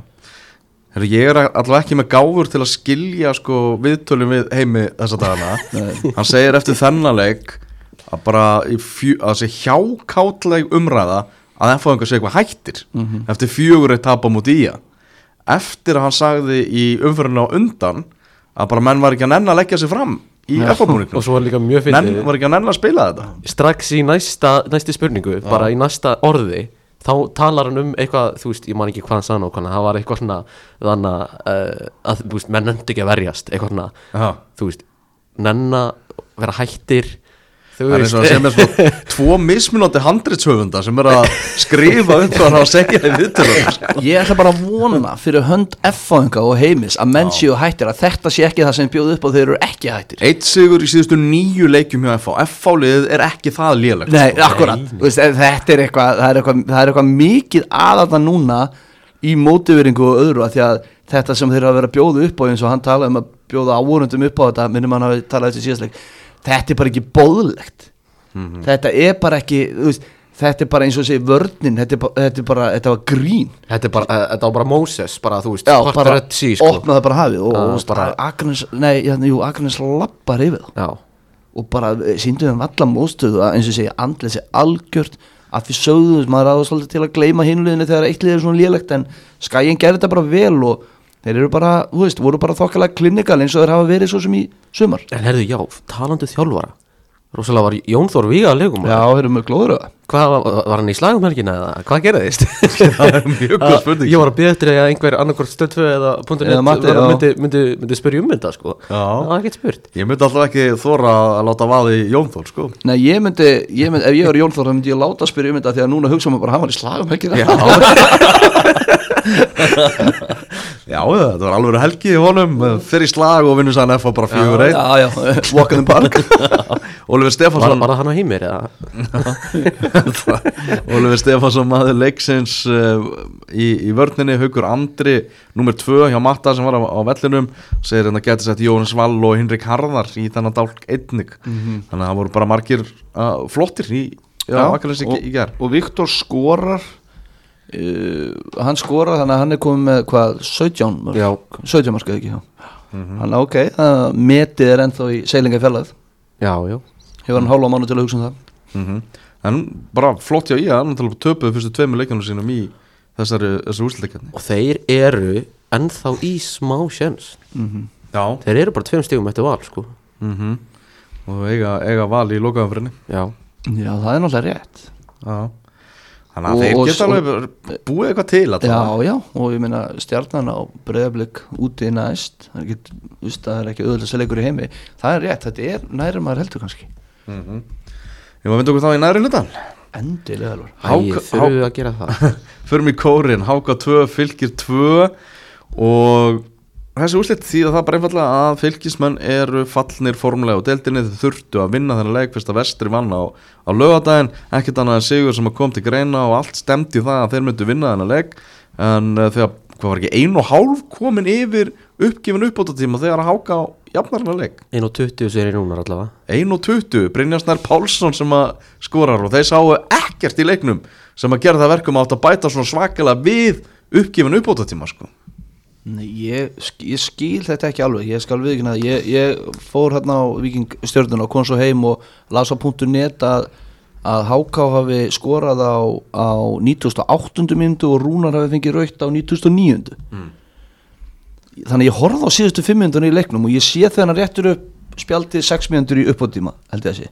Heru, ég allavega ekki með gáfur til að skilja sko, viðtölum við Heimi þessa dagana. Hann segir eftir þennan leik að bara að sé hjákátleg umræða að FH sé eitthvað hættir eftir 4-1 tap á móti ÍA. Eftir að hann sagði í umferðinu á undan að bara menn var ekki að nenn að leggja sig fram í FH-búningnum. Og svo var líka mjög fyndið. Menn var ekki að nenn að spila þetta. Strax í næstu spurningu, bara í næsta orði, þá talar hann eitthvað, þú veist, ég man ekki hvað hann sagði nákvæmlega, það var eitthvað svona þannig að, þú veist, menn nefndi ekki að verjast, eitthvað svona, þú veist, nenn að vera hættir. Það er eins og að sem svo 2 mismunandi handritshöfunda sem að skrifa hvað að segja í viðtölum. Ég ætla bara að vona fyrir hönd F-fáinga og Heimis að menn séu hættir, að þetta sé ekki það sem bjóð upp og þeir eru ekki hættir. 1 sigur í síðustu 9 leikjum hjá FH. FH-liðið er ekki það lélegt. Nei, akkurat. Veist, þetta er eitthvað mikið aðalna núna í mótiveringu og öðru, að því að þetta sem þeir hafa verið að bjóða upp á, eins og hann talaði að bjóða áhorfendum upp á þetta, minnum hann hafi talað eftir síðastleik. Þetta er bara ekki boðlegt. Þetta er bara ekki, þú veist, þetta er bara eins og segir vörnin, þetta var grín. Þetta var bara Moses, bara þú veist, opnaði bara hafið og bara Akranes lappar yfir það. Og bara sýndu þeim alla mótstöðu að eins og segir andlega sé algjört, að við sögðum maður aðeins svolítið til að gleyma hinuliðinu þegar eitt lið er svona lélegt, en Skaginn gerði þetta bara vel og þeir eru bara, þú veist, voru bara þokkalega klinikal eins og þeir hafa verið svo sem í sumar. En herðu, já, talandi þjálfara, rosalega var Jón Þór Víga að leikum. Já, þeir eru með glóður það. Hvað, var hann í slagumhelgina eða hvað gerðist? Það er mjög góð spurning. Ég var að bíða eftir að einhver annarkort Stöð 2 eða myndi spyrja þetta, sko. Það var ekkert spurt. Ég myndi alltaf ekki þóra að láta vaði Jón Þór, sko. Nei, ég myndi, ef ég var Jón Þór, þá myndi ég láta spyrja þetta, því að núna hugsa maður bara, hann var í slagumhelgina. Já, þetta var alveg helgi í honum, fyrir slag og vinnur sann FH bara 4-1. Já, walk in the park. Oliver Stefánsson var hann á Heimir eða? Oliver Stefánsson maður leiksins í vörninni, Haukur Andri númer 2 hjá Matta sem var á vellinum, segir hérna gæti sett Jóhannes Vall og Hinrik Harðar í þennan dálk einnig. Þannig að það voru bara margir flottir í Akranes í gær. Og Viktor skorar, hann skorar, þannig að hann er komið með hvað, 17 marka ekki. Þannig að ok, metið er ennþá í seilinga í fjarlægð. Já. Hefur hann hálfa mánu til að hugsa það. En bara flott hjá ég, hann töpuðu fyrstu 2 leikjunum sínum í þessari úrslitakeppni. Og þeir eru ennþá í smá sjens. Já. Þeir eru bara 2 stigum eftir Val, sko. Og eiga Val í lokaumferðinni. Já, það er náttúrulega rétt. Já. Þannig að þeir geta alveg búið eitthvað til að Já, og ég meina Stjarnan á Breiðablik úti næst, það er ekki auðvitað leikur í Heimi, það er rétt, þetta er næri maður heldur kannski. Ég var að vinda okkur þá í næri hlutan. Endilega alveg. Þurfum við að gera það. Förum í kórin, Háka 2, Fylkir 2 og þessi úrslit því að það bara einfallega að Fylkismenn eru fallnir formulega á deildinni, þeir þurftu að vinna þennan leik fyrst að Vestri vann á laugardaginn, ekkert annað en sigur sem kom til greina og allt stemdi það að þeir myndu vinna þennan leik, en þegar hvað var ekki 1,5 komin yfir uppgefin uppbótartíma þegar að Háka á jafnar þennan leik. 1,20 sér í núna allavega. 1,20, Brynjar Snær Pálsson sem að skorar og þeir sáu ekkert í leiknum sem að gera það verkum átt að bæta svona svakalega við uppgefin uppbótartíma, sko. Nei, ég skil þetta ekki alveg, ég skal viðurkenna það. Ég fór hérna á Víking Stjörnuna og kom svo heim og las á .net að Háká hafi skorað á 98. mínútu og Rúnar hafi fengið rautt á 99. Þannig ég horfði á síðustu 5 mínútur í leiknum og ég sé þegar hann réttur upp spjaldið 6 mínútur í uppbótartíma, held ég að sé.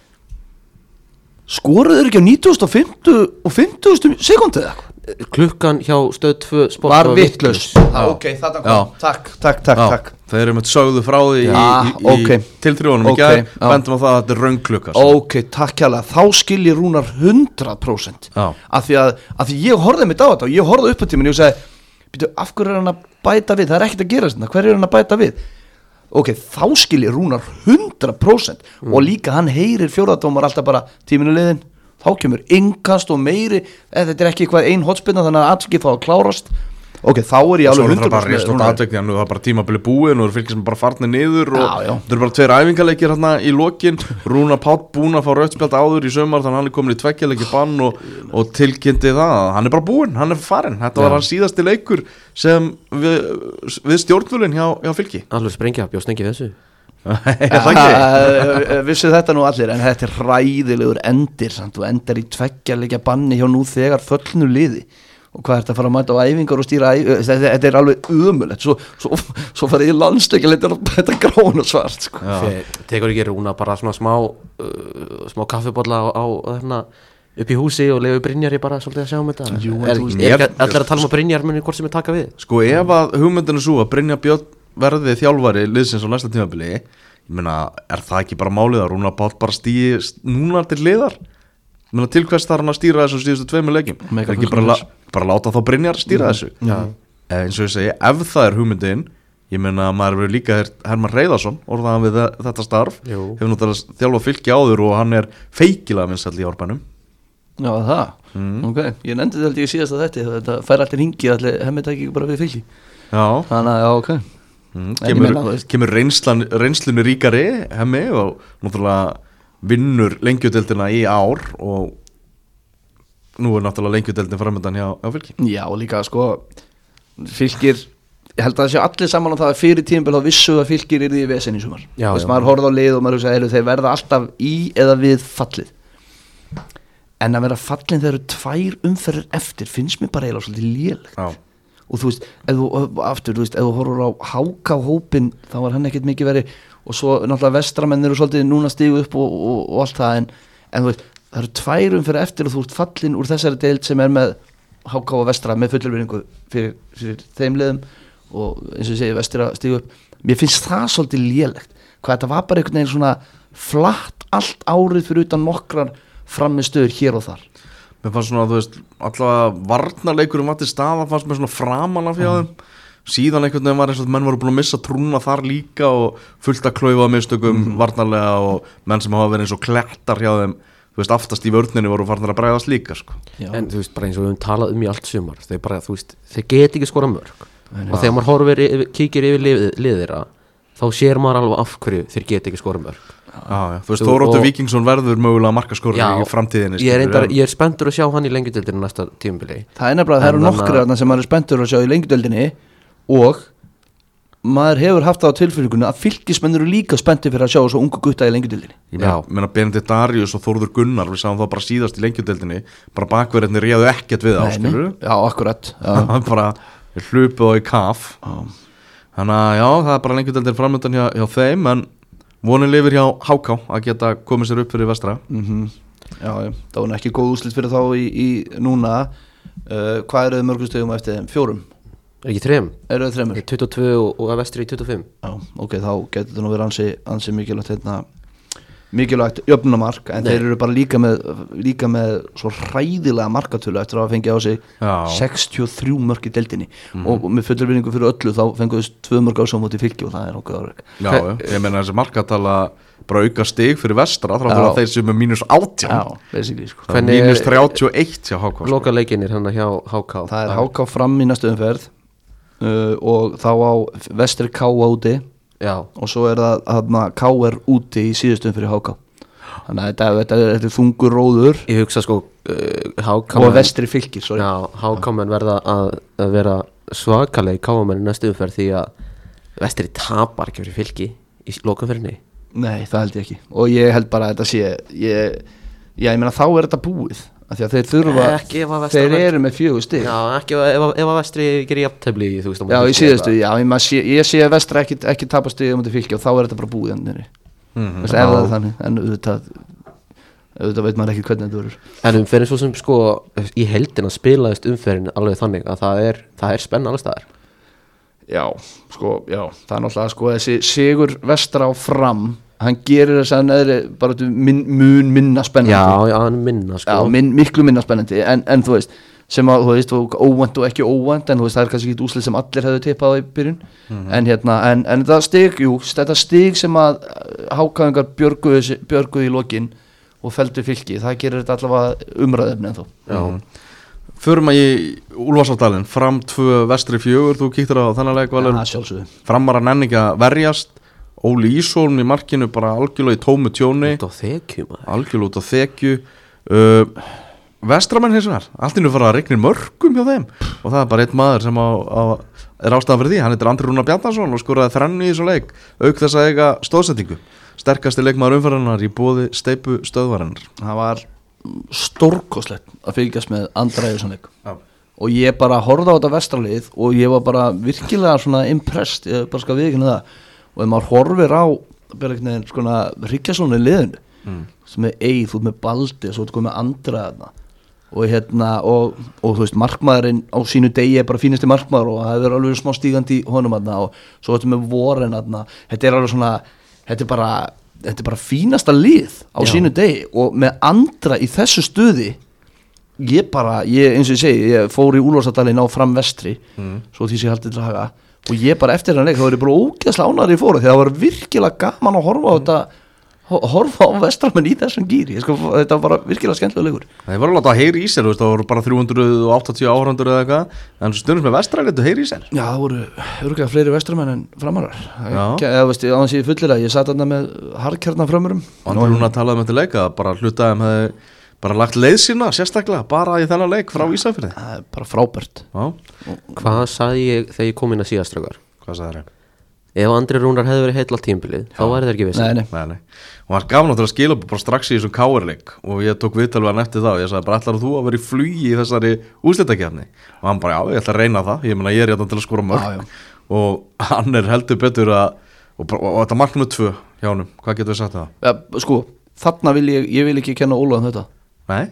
Skoruður ekki á 90. og 50. sekúndu eða eitthvað? Klukkan hjá Stöð 2 Sport var vitlaus. Ok, þetta kom. Takk. Þeir eru með sögðu frá því í tilþrjóðunum í gær, bendum á það að þetta er röngklukka. Ok, takk hérlega. Þá skilji Rúnar 100%. Af því ég horfði mitt á þetta og ég horfði upp á tíminn og ég sagði, býtu, af hverju er hann að bæta við? Það er ekkert að gera þetta. Hver er hann að bæta við? Ok, þá skilji Rúnar 100% og líka hann heyrir fjórðadómar alltaf bara tíminu liðin. Þá kemur innkast og meiri, þetta er ekki eitthvað ein hotspinna þannig að aðskið þá að klárast Ok, þá ég alveg 100% með það er bara tímabili búin og fylgir sem bara farnir niður og það eru bara 2 æfingarleikir hérna í lokin. Rúnar Páll búinn að fá rautt spjald áður í sumar, þannig að hann er komin í 2 leiki bann og tilkynnti það, hann er bara búinn, hann er farinn. Þetta var hans síðasti leikur sem við stjórnvölinn hjá Fylki. Alveg sprengja, bjóst ekki þessu. Vissu þetta nú allir, en þetta er hræðilegur endir, þú endar í 2 leikja banni hjá nú þegar föllnu liði. Og hvað þetta að fara að mæta á æfingar og stýra þetta er alveg ömulegt svo farið í landsleikjaleit þetta grón og svart sko. Tekur ekki Rúna bara svona smá kaffibolla á þarna upp í húsi og leiður Brynjari bara svolítið að sjá um þetta. Er allir að tala um að Brynjar muni hvort sem er taka við? Sko ef að hugmyndin er svo að Brynjar Björn verði þjálfari liðsins á næsta tímabili, ég meina, er það ekki bara málið að Rúnar Páll bara stígi núna til hliðar? Til hvers þarf hann að stýra þessu síðustu 2 leikjum? Ekki bara láta þá Brynjar stýra þessu. Eins og ég segi, ef það er hugmyndin, ég meina maður verður líka Hermann Hreiðarsson orðaðan við þetta starf, hefur náttúrulega þjálfað Fylki áður og hann er feikilega vinsæll í Árbænum. Já, það? Ok, ég nefndi þetta í síðasta þetta fær allir hingi, allir hemmið það ekki bara við Fylki. Já. Þannig að, já, ok. Kemur reynslunni ríkari hemmi og náttúrulega vinnur lengjudeildina í ár og nú er náttúrulega lengjudeildin framöndan hjá Fylki. Já, og líka sko Fylkir, ég held að það sé allir saman á það að fyrir tímabil þá vissu að Fylkir yrði í vesen í sumar. Maður horfði á lið og maður hugsaði þeir verða alltaf í eða við fallið, en að vera fallin þegar 2 umferðir eftir finnst mér bara eiginlega svolítið lélegt. Og þú veist, ef þú horfur á HK hópin þá var hann ekkert mikið verið og svo náttúrulega vestramenn eru svolítið núna stígu upp og allt það, en þú veist, það eru 2 umferðir eftir og þú ert fallin úr þessari deild sem er með HK og vestra með fullurvinningu fyrir þeim liðum og eins og ég segi vestra stígu upp. Mér finnst það svolítið lélegt, hvað þetta var bara einhvern veginn svona flatt allt árið fyrir utan nokkrar frammistöður hér og þar. Mér fannst svona, þú veist, allavega varnarleikurum var til staða, fannst mér svona framan af hjá þeim. Síðan einhvern veginn var eins og menn voru búin að missa trúna þar líka og fullt að klaufa mistökum varnarlega og menn sem hafa verið eins og klettar hjá þeim, þú veist, aftast í vörninni voru farnir að bregðast líka sko. En þú veist, bara eins og við höfum talað í allt sumar, þeir bara, þú veist, þeir get ekki skora mörg og þegar maður kíkir yfir liðira þá sér maður alveg af hverju þeir get ekki skora mörg. Þú veist, Þóroddur Víkingsson verður mögulega markaskorur í framtíðinni. Ég er spenntur að sjá hann í lengjudeildinni næsta tímabili. Það er nefnilega, það eru nokkrir sem maður er spenntur að sjá í lengjudeildinni og maður hefur haft það á tilfinningunni að Fylkismenn eru líka spenntir fyrir að sjá svo ungu gutta í lengjudeildinni. Ég meina Benedikt Darius og Þórður Gunnar, við sáum það bara síðast í lengjudeildinni, bara bakverðinni réðu ekkert við áskilur. Já, akkurat. Bara hlupið á í kaf. Þannig að já, það er bara lengjudeildin framöndan hjá þeim, en vonin lifir hjá HK að geta komið sér upp fyrir vestra. Já, það var ekki góð úrslit fyrir þá í núna. Hvað eru þau mörgum stigum eftir þeim? 4? Er ekki 3? Eru þau 3? 22 og að vestri í 25. Já, ok, þá getur það nú verið ansi mikilvægt jöfnumark, en þeir eru bara líka með svo hræðilega markatölu eftir að hafa fengið á sig 63 mörk í deildinni og með fullurvinningu fyrir öllu þá fenguðust 2 mörk á svo móti Fylki og það er okkur áreg. Já, ég meina þessi markatala bara auka stig fyrir vestra þráttur að þeir sem er -18. Já, basically sko. -31 hjá HK. Loka leikinir hann hjá HK. Það er HK fram í næstu umferð og þá á vestri K úti. Já. Og svo er það KR úti í síðustum fyrir HK. Þannig að þetta er þungur róður. Ég hugsa sko HK og vestri Fylkir, sorry. Já, HK menn verða að vera svakalega í KR menn í næstu umferð því að vestri tapar ekki fyrir Fylki í lokaumferðinni. Nei, það held ég ekki. Og ég held bara að þetta sé ég meina þá er þetta búið. Því að þeir þurfa, þeir eru með 4 stig. Já, ekki ef að vestri gerir jafntefli, þú veist. Já, í síðustu, já, ég sé að vestra ekki tapa stig um þetta Fylki og þá er þetta bara búið ennir. Ef það er þannig, en auðvitað veit maður ekki hvernig þetta verður. En umferðin svo sem sko, í heildina spilaðist umferðin alveg þannig að það er spenna alveg staðar. Já, sko, já, það er náttúrulega sko þessi sigur vestra á Fram, hann gerir þess að neðri bara mun minna spennandi. Já, hann minna sko. Já, miklu minna spennandi, en þú veist, sem að, þú veist, óvænt og ekki óvænt, en þú veist, það er kannski ekki úrslit sem allir hefðu tippað á í byrjun, en þetta stig sem að hákaðingar björguðu í lokin og felldu Fylki, það gerir þetta allavega umræðefni ennþá. Já, Förum að í Úlfarsárdalinn, Fram 2 Vestri 4, þú kíktir á þennan leik Valur. Sjálfsögðu. Framar að nenni ekki að verjast, Óli Ísólm í markinu bara algjörlega í tómu tjóni. Út á þekju maður. Algjörlega út á þekju. Vestramenn hins vegar, allt í nú fara að reikna mörgum hjá þeim og það er bara einn maður sem er ástæðan fyrir því, hann heitir Andri Rúnar Bjarnason og skoraði 3 í þessu leik, auk þess að eiga stóðsendingu, sterkasti leikmaður umferðarinnar í boði steypu stöðvarinnar. Það var stórkostlegt að fylgjast með Andra í þessum leik og ég bara horfði á þetta Vestralið og ég var bara virkilega svona impressed, ég bara skal viðkynna það og ef maður horfir á svona Ríkjarsson í liðinu sem er Eið út með Baldi og svo út með Andra þarna og þú veist markmaðurinn á sínu degi er bara fínasti markmaður og það er alveg smá stígandi í honum þarna og svo þetta með Voren þarna þetta er alveg svona þetta er bara fínasta lið á sínu degi og með Andra í þessu stuði ég eins og ég segi ég fór í Úlfarsárdalinn á Fram Vestri svo því sem ég haldið til að haga og ég bara eftir þannig þá er ég bara ógeðslega ánægður í fóru því það var virkilega gaman að horfa á þetta horfa á Vestramenn í þessum gýri þetta var bara virkilega skemmtilega leikur. Það var alveg að heyri í sér, það voru bara 380 áhrandur eða eitthvað, en stundum með Vestramenn heyri í sér. Já, það voru örugglega fleiri Vestramenn en Framarar. Ég veist, á hans ég fullilega, ég satt þarna með harðkjarnafrömmurum. Andri Rúnar talaði með til leika, bara hlutaðum hefði bara lagt leið sína, sérstaklega, bara í þennan leik frá Ísafirði. Það er bara frábært. Hvað sagði ég þegar ég kom inn að síðast strökar? Hvað sagði þér? Ef Andri Rúnar hefði verið heill á tímabilið þá væri það ekki vissi. Nei. Og hann gaf náttúrulega skila bara strax í þessum KR-leik og ég tók viðtal við hann eftir það og ég sagði bara ætlar þú að vera í flugi í þessari úrslitakeppni og hann bara já ég ætla að reyna það, ég meina ég er hérna til að skora mörk og hann er heldur betur og þetta marknum 2 hjá honum, hvað getur við sagt það? Ja, sko, þarna ég vil ekki kenna Óla um þetta. Nei?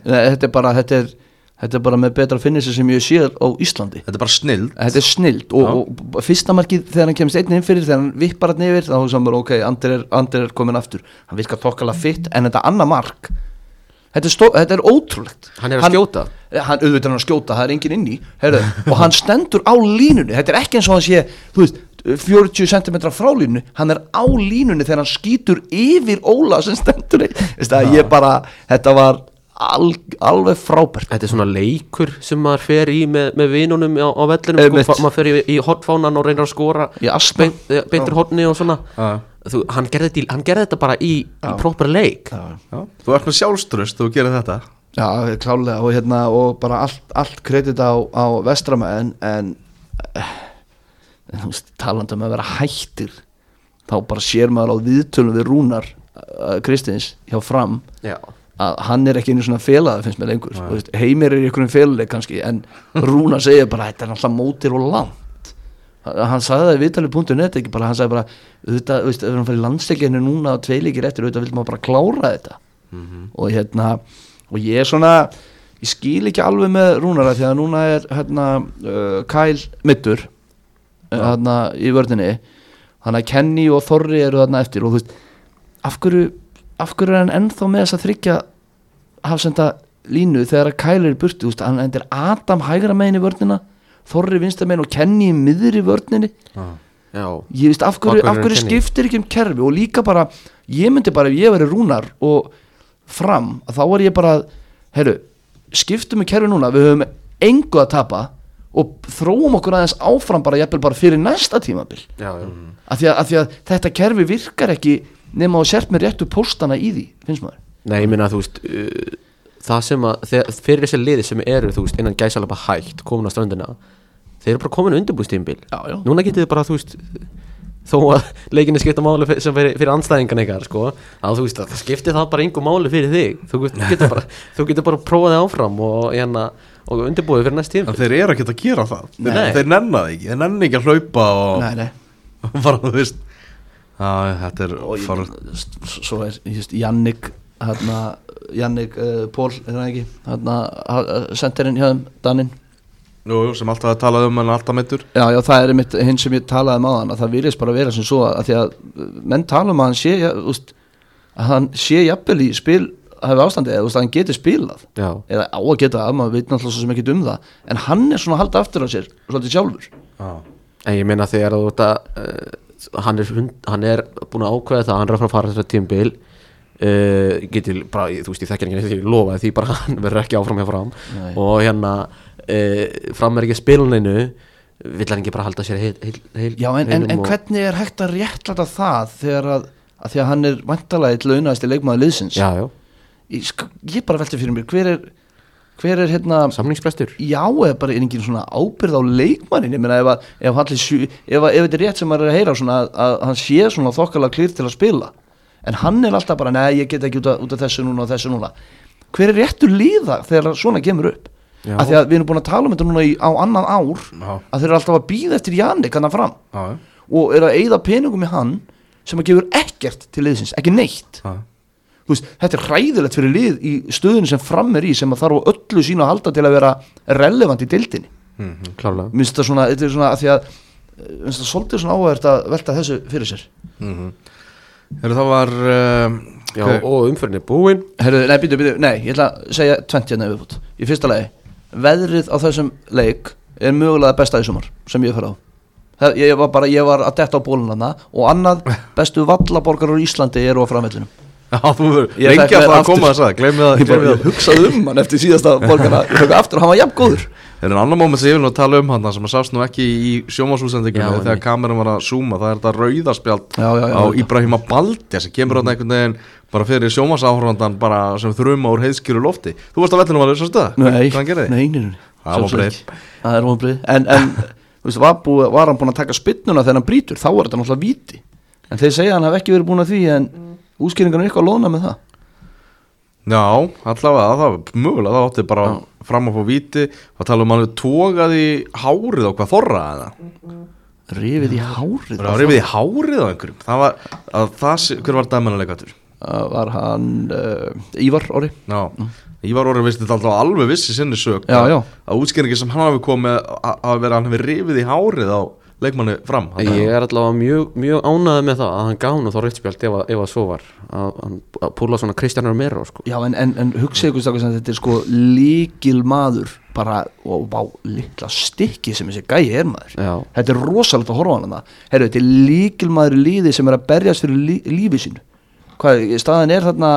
Þetta er bara með betra finnisi sem ég sé á Íslandi. Þetta er bara snild. Þetta er snild og fyrsta markið þegar hann kemst einn inn fyrir, þegar hann vippar hann yfir, þá er það bara ok, Andri er komin aftur. Hann virkar þokkalega fitt, en þetta annað mark, þetta er ótrúlegt. Hann er að skjóta. Hann auðvitað að skjóta, það er enginn inn í, og hann stendur á línunni. Þetta er ekki eins og hann sé, þú veist, 40 cm frá línunni, hann er á línunni þegar hann skýtur yfir Óla sem stendur í. Þetta var alveg frábært. Þetta er svona leikur sem maður fer í með vinunum á vellinum maður fer í hortfánan og reynir að skora beintur hortni og svona hann gerði þetta bara í própar leik. Þú ert með sjálfströst þú gerir þetta. Já, klálega og bara allt kredit á Vestramenn en talandi um að vera hættir þá bara sér maður á viðtölum við Rúnar Kristins hjá Fram að hann er ekki einu svona félagað finnst mér lengur Heimir er í einhverjum félaleg kannski en Rúnar segir bara þetta er alltaf mótir og langt hann sagði það í viðtalið.net ekki bara hann sagði bara auðvitað ef hann fyrir landsleikinu núna og 2 leikir eftir auðvitað vil maður bara klára þetta og ég er svona ég skil ekki alveg með Rúnar því að núna er Kyle middur í vörninni þannig að Kenny og Þorri eru þarna eftir og þú veist af hverju er hann ennþá með þess að þryggja hafsenda línu þegar að Kyle er burti hann endur Adam hægra megin í vörnina Þorri vinstra megin og Kenny í miðri vörninni ég veist af hverju skiptir ekki kerfi og líka bara ég myndi bara ef ég veri Rúnar og Fram að þá var ég bara skiptum kerfi núna við höfum engu að tapa og þróum okkur aðeins áfram jafnvel bara fyrir næsta tímabil af því að þetta kerfi virkar ekki nema að sért með réttu póstana í því finnst maður. Nei, ég minna þú veist það sem að fyrir þessi liði sem eru þú veist innan gæsalapa hægt komin á ströndina þeir eru bara komin undirbústímabil núna getið þið bara þú veist þó að leikinni skipta máli sem fyrir andstæðingan eitthvað sko að þú veist að það skiptir það bara engu máli fyrir þig þú getur bara prófaði áfram og undirbúið fyrir næst tímabil. Þeir eru ekki að gera það þeir nenna það ekki, þeir nenna ekki að hlaupa og bara þú veist þetta er svo er Jannik Pól er hann ekki sendirinn hjá þeim Daninn sem alltaf að tala en alltaf meittur já það er mitt hinn sem ég talaði á hann að það virðist bara vera sem svo að því að menn tala að hann sé jafnvel í spil hafi ástandi eða hann geti spilað eða á að geta maður veit náttúrulega svo sem ekki það en hann er svona að halda aftur á sér svolítið sjálfur en ég meina þegar hann er búin að ákveða það hann er að fara þetta tímabil getur bara, þú veist ég þekkir ekki því lofa því bara hann verður ekki áfram hjá Fram og Fram ekki að spiluninu vill hann ekki bara halda sér heil Já, en hvernig er hægt að réttlæta það þegar að því að hann væntanlega eitt launaðasti leikmaður liðsins? Já. Ég bara velti fyrir mér, hver er samningsbrestur? Já, eða bara engin svona ábyrgð á leikmannin. Ég meina ef þetta er rétt sem maður að heyra svona að hann sé svona þokkalega klýr til að spila, en hann alltaf bara, nei, ég get ekki út af þessu núna og þessu núna. Hver er réttur líða þegar svona kemur upp? Af því að við erum búin að tala þetta núna á annan ár, að þeir eru alltaf að bíða eftir Jannik hann fram og eru að eyða peningum í hann sem að gefur ekkert til liðsins, ekki neitt. Þú veist, þetta hræðilegt fyrir lið í stöðunum sem fram í sem að þarf á öllu sínu að halda til að vera relevant í deildinni. Klárlega. Minnst það svona, þetta er svona að því að minnst það svolítið svona áhverð að velta þessu fyrir sér. Það var og umferðin búin. Nei, ég ætla að segja 20 hérna viðbútt. Í fyrsta lagi, veðrið á þessum leik er mögulega besta í sumar sem ég fer á. Ég var að detta á bólunarna og annað bestu vallaborgar á Íslandi eru á framvellinum. Já, þú verður lengi að koma þess að ég hugsaði hann eftir síðasta borgarna. Ég höfðu aftur og hann var jafn góður. Það er annar moment sem ég vil nú tala hann sem að sást nú ekki í sjónvarpsútsendingunni þegar kameran var að zooma. Það er þetta rauðaspjald á Ibrahima Balde sem kemur hann einhvern veginn bara fyrir sjónvarpsáhorfandan bara sem þruma úr heiðskýru lofti. Þú varst að vellinum að lausa stöða? Nei. Það er vonbrigði. En þú veist, var hann búin að taka spinnuna þegar hann brýtur, þá var þetta náttúrulega víti. En þeir segja hann hafi ekki verið búin að því, en útskýringar eitthvað að lóna með það. Já, allavega, það var mögulega, það átti bara fram að fá víti og tala hann tókaði hárið á hvað þorra eða? Rifið í hárið? Rifið í hárið á einhverjum. Það var, hver var dæmanleikatur? Var hann Ívar Orri. Já, Ívar Orri vissi þetta alltaf alveg vissi sinni sök að útskýringi sem hann hafi komið að vera hann hefði rifið í hárið á leikmanni fram. Ég er allavega mjög ánægður með það að hann gáði þá rautt ef að svo var að púla svona Kristján Romero sko. Já, en hugsa ykkur stakast að þetta er sko líkil maður bara og vá litla stykki sem þessi gæi er maður. Þetta er rosalegt að horfa á hann. Herru, þetta er líkil maður í líði sem er að berjast fyrir lífi sínu. Hvað, staðan er þarna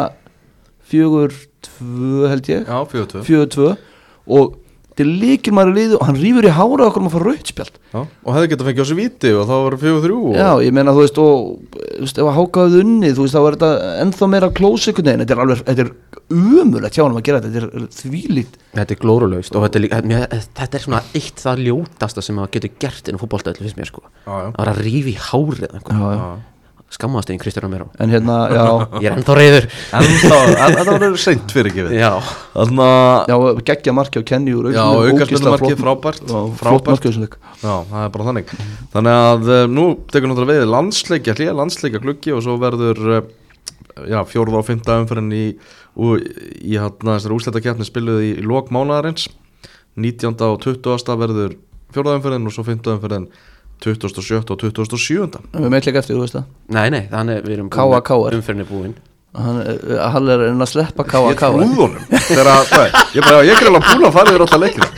4-2 held ég. Já, 4-2 og þetta er líkil maður í liði og hann rýfur í hára okkur að fá rautt spjald. Og hefði getað fengið á sig víti og þá var 4-3 Já, ég meina, þú veist, og ef að hákaðið unnið, þú veist, þá er þetta ennþá meira klós einhvern veginn. Þetta er umulegt hjá hann að gera þetta er þvílíkt. Þetta er glórulaust og þetta er svona eitt það ljótasta sem að getur gert inn á fótboltavelli finnst mér sko. Það var að rífa í hárið skammast einn Kristján Romero. En hérna, já ég er ennþá reiður. Þetta var seint fyrir ekki við. Já, geggja marki á Kenny úr Já, aukaspilnumarkið frábært. Flott markið þessu leik. Já, það er bara þannig. Þannig að nú tekur náttúrulega við landsleikja gluggi og svo verður 4. og 5. umferðin í þessari úrslitakeppni spiluð í lok mánaðarins. 19. og 20. verður 4. umferðin og svo 5. umferðin 27. og 27. Við meðleika eftir, þú veist það? Nei, þannig við erum umferðinni búin. Hann er að sleppa K.A.K. Ég trúð honum ég er alveg búin að fara yfir alltaf leikina.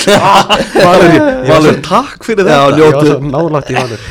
Valur, takk fyrir þetta. Já, njótu nálagt í Valur.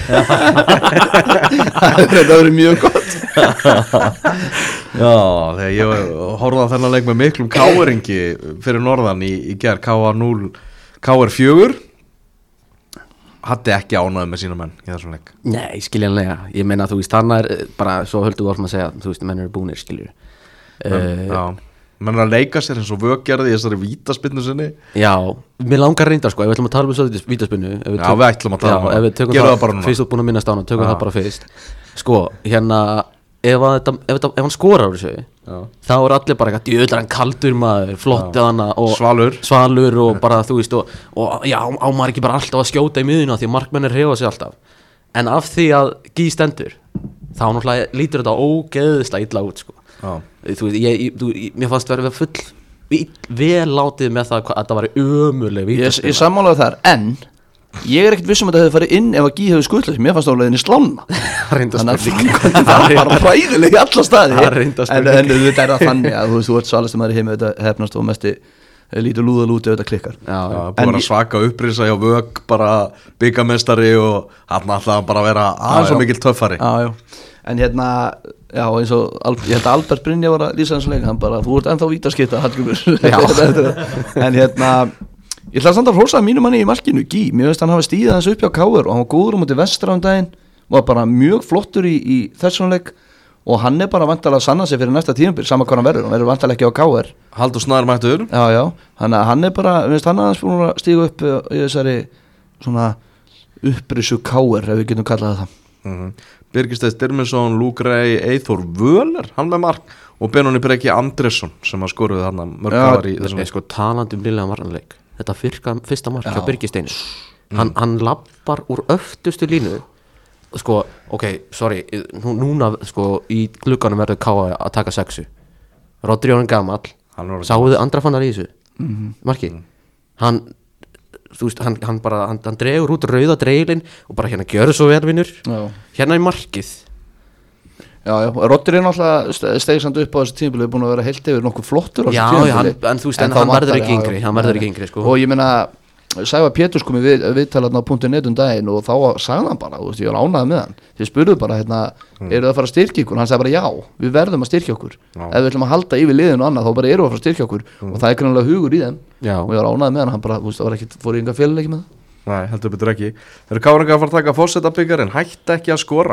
Það verið mjög gott. Já, þegar ég horfði á þennan leik með miklum K.R.ingi fyrir norðan í gær, K.A. 0 K.R. 4 Hatti ekki ánægð með sína menn í þessum leik. Nei, skiljanlega. Ég meina, þú veist, þannig er bara svo höldu orðum að segja, þú veist, menn eru búnir, skiljur. Já, menn er að leika sér eins og vöggerði í þessari vítaspinnu sinni. Já, mér langar reyndar sko, ef við ætlum að tala um þessu vítaspinnu. Já, við ætlum að tala um það. Ef við tökum það bara núna. Fyrst út búin að minnast á hana, tökum það bara fyrst. Sko, hérna, ef hann skorar úr þessu, þá er allir bara eitthvað djöðlar hann kaldur maður, flott hana og svalur og bara þú veist og já, á maður ekki bara alltaf að skjóta í miðuna því að markmennir hreyfa sig alltaf en af því að Gí stendur þá náttúrulega lítur þetta ógeðislega illa út sko. Þú veist, mér fannst verið vel látið með það að það var ömurleg ég sammálaði þar, en ég er ekkert vissum að þetta hefði farið inn ef að Gí hefði skutlað mér fannst áleiðinni slána þannig að það var bara hræðileg í alla staði en þetta er það þannig að þú ert svalast maður í heimi þetta hefnast og mesti lítur lúðalúti ef þetta klikkar búin að svaka upprisa hjá Vögg bara byggamestari og hann alltaf bara vera aðeins og mikill töffari en hérna já eins og ég held að Albert Brynja var að lýsa hans leik hann bara þú ert ennþá vítaskipta en hérna Ég ætla samt að hrósa mínu manni í markinu, Gí. Mér veist hann hafa stíðið hans upp hjá KR og hann var góður mútið Vestra daginn, var bara mjög flottur í þessum leik og hann bara vantarlega að sanna sig fyrir næsta tímabil, sama hvað hann verður vantarlega ekki á KR. Haldur Snær mættur. Já, þannig að hann bara, mér veist hann aðeins búin að stíga upp í þessari svona upprisu KR, ef við getum kallað það. Birgir Steinn Styrminsson, Luke Ray, Eyþór Völer, hann með mark og Benóni Breki Andresson sem að skoruði hann mörg í þessum. Sko talandi liðlega varnarleik, þetta fyrsta mark hjá Birgir Steini, hann lappar úr öftustu línu. Sko, ok, sorry, núna sko í glugganum verður K að taka 6. Rodri orðinn gamall, sáuðu Andra Fannar í þessu marki. Hann dregur út rauða dreilin og bara hérna gjörðu svo velvinur. Hérna í markið. Já, Rodri náttúrulega stegsand upp á þessu tímabili, búin að vera heilt yfir nokkuð flottur á þessu tímabili. Já, en þú veist, hann verður ekki yngri, sko. Og ég meina Sævar Péturs kom í viðtala á .net daginn og þá sagði hann bara, þú veist, ég var ánægður með hann. Þið spurðu bara, hérna, eru það að fara að styrkja ykkur? Hann sagði bara, já, við verðum að styrkja okkur. Ef við ætlum að halda yfir liðinu og annað, þá bara eru að fara að styrkja okkur. Og það greinlega hugur í þeim. Og ég var ánægður með hann bara, þú veist, það var ekkit, fór í enga féluleiki með það. Nei, heldur betur ekki. Þeir eru Káringar að fara að taka forsetabikkarinn, hætta ekki að skora.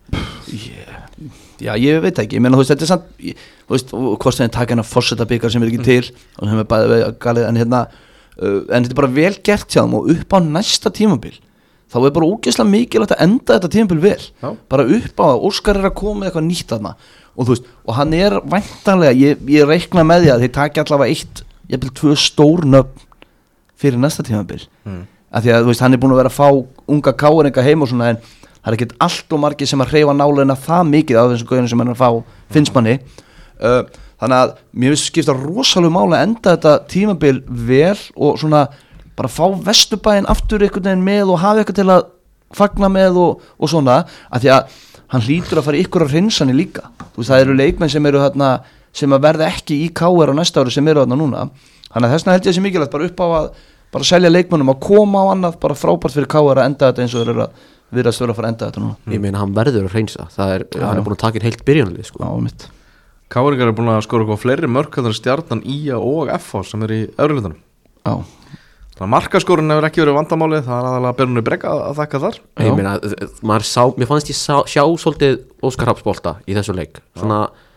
Já, ég veit ekki, ég meina, þú veist, þetta er samt, þú veist, hvort sem taka hennar forsetabikar sem ekki til, og sem bæði galið, en hérna, en þetta er bara vel gert hjá þeim og upp á næsta tímabil þá bara ógeðslega mikilvægt að enda þetta tímabil vel, bara upp á að Óskar að koma með eitthvað nýtt þarna og þú veist, og hann væntanlega, ég reikna með því að þeir taki allavega 1, jafnvel 2 stór nöfn fyrir næsta tímabil af því að þú veist, hann búin að vera að fá unga káringa heim og svona, en það ekkert allt og margir sem að hreyfa náleina það mikið af þessum gauðinu sem hann að fá finnst manni þannig að mér finnst skipta rosalega máli að enda þetta tímabil vel og svona bara fá Vesturbæinn aftur einhvern veginn með og hafa eitthvað til að fagna með og svona, af því að hann hlýtur að fara ykkur að hreinsanir líka. Þú veist, það eru leikmenn sem eru þarna sem að verða ekki í KR á næsta ári sem eru þarna núna, þannig að þessna held ég þessi mikilvægt bara upp á að bara selja leikmennum að koma á annað, bara frábært fyrir KR að enda þetta eins og þeir eru að virðast vera að fara að enda þetta núna. Ég meina, hann verður að hreinsa, hann búin að taka inn heilt byrjunarlið, sko. Káringar búin að skora eitthvað fleiri mörk en Stjarnan, IA og FH sem í öðru hlutunum. Já. Þannig að markaskorun hefur ekki verið vandamálið, það aðalega Benóni Breki að þakka þar. Ég meina, mér fannst ég sjá svolítið Óskar Hrafnsbolta í þessu leik. Svona,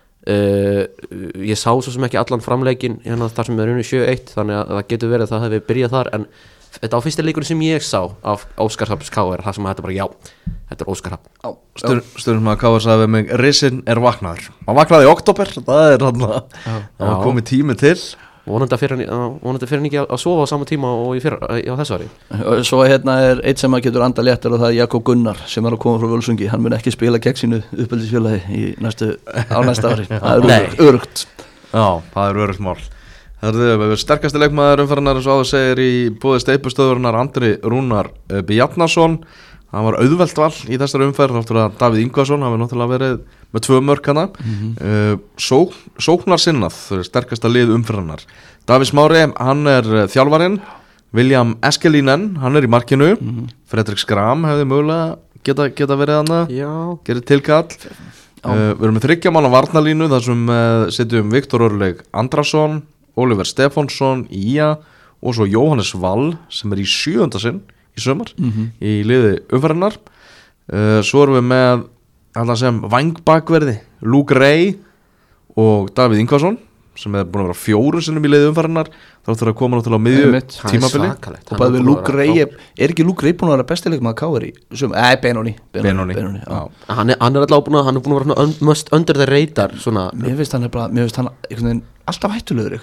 ég sá svo sem ekki allan framleikin hérna þar sem unni 7-1, þannig að það getur verið að það hefði byrjað þar, en þetta á fyrsta leikurinn sem ég sá af Óskar Hrafns KR, það sem þetta bara, já, þetta er Óskar Hrafn. Stundum að KR sagði við mig, risinn er vaknaður. Hann vaknaði í október, það er hann að komið tími til. Vonandi fyrir hann ekki að sofa á sama tíma og á þessu ári. Svo hérna er eitt sem að getur anda léttar og það er Jakob Gunnar sem að koma frá Völsungi. Hann mun ekki spila gegn sínu uppeldisfélagi á næsta ári. Það er örugt. Já, það er örugt mál. Það er sterkasti leikmaður umferðarnar eins og áður segir í boði Steypustöðurinnar Andri Rúnar Bjarnason. Hann var auðvelt val í þessari umferð áttur að Davíð Ingvason hafi náttúrulega verið með 2 mörk hana. Sóknar sinnað, sterkasta lið umferðarnar. Davíð Smári, hann er þjálfarinn. William Eskelinen, hann er í markinu. Fredrik Skram hefði mögulega geta verið hana. Gerir tilkall. Við erum með 3 manna varnarlínu þar sem setjum Viktor Örlyg Andrason, Oliver Stefánsson í IA og svo Jóhannes Wall sem er í 7. sinn í sumar í liði umferðarnar. Svo erum við með alltaf sem vangbakverði Luke Ray og Davíð Ingvason sem er búin að vera 4 sinnum í liði umferðarnar, þá þurfa að koma náttúrulega á miðju tímabili. Og bara við Luke Ray, er ekki Luke Ray búin að vera bestileikmaður KR í Benóni. Hann er alltaf búin að vera must under the radar svona. Mér finnst hann einhvern veginn alltaf hættulegur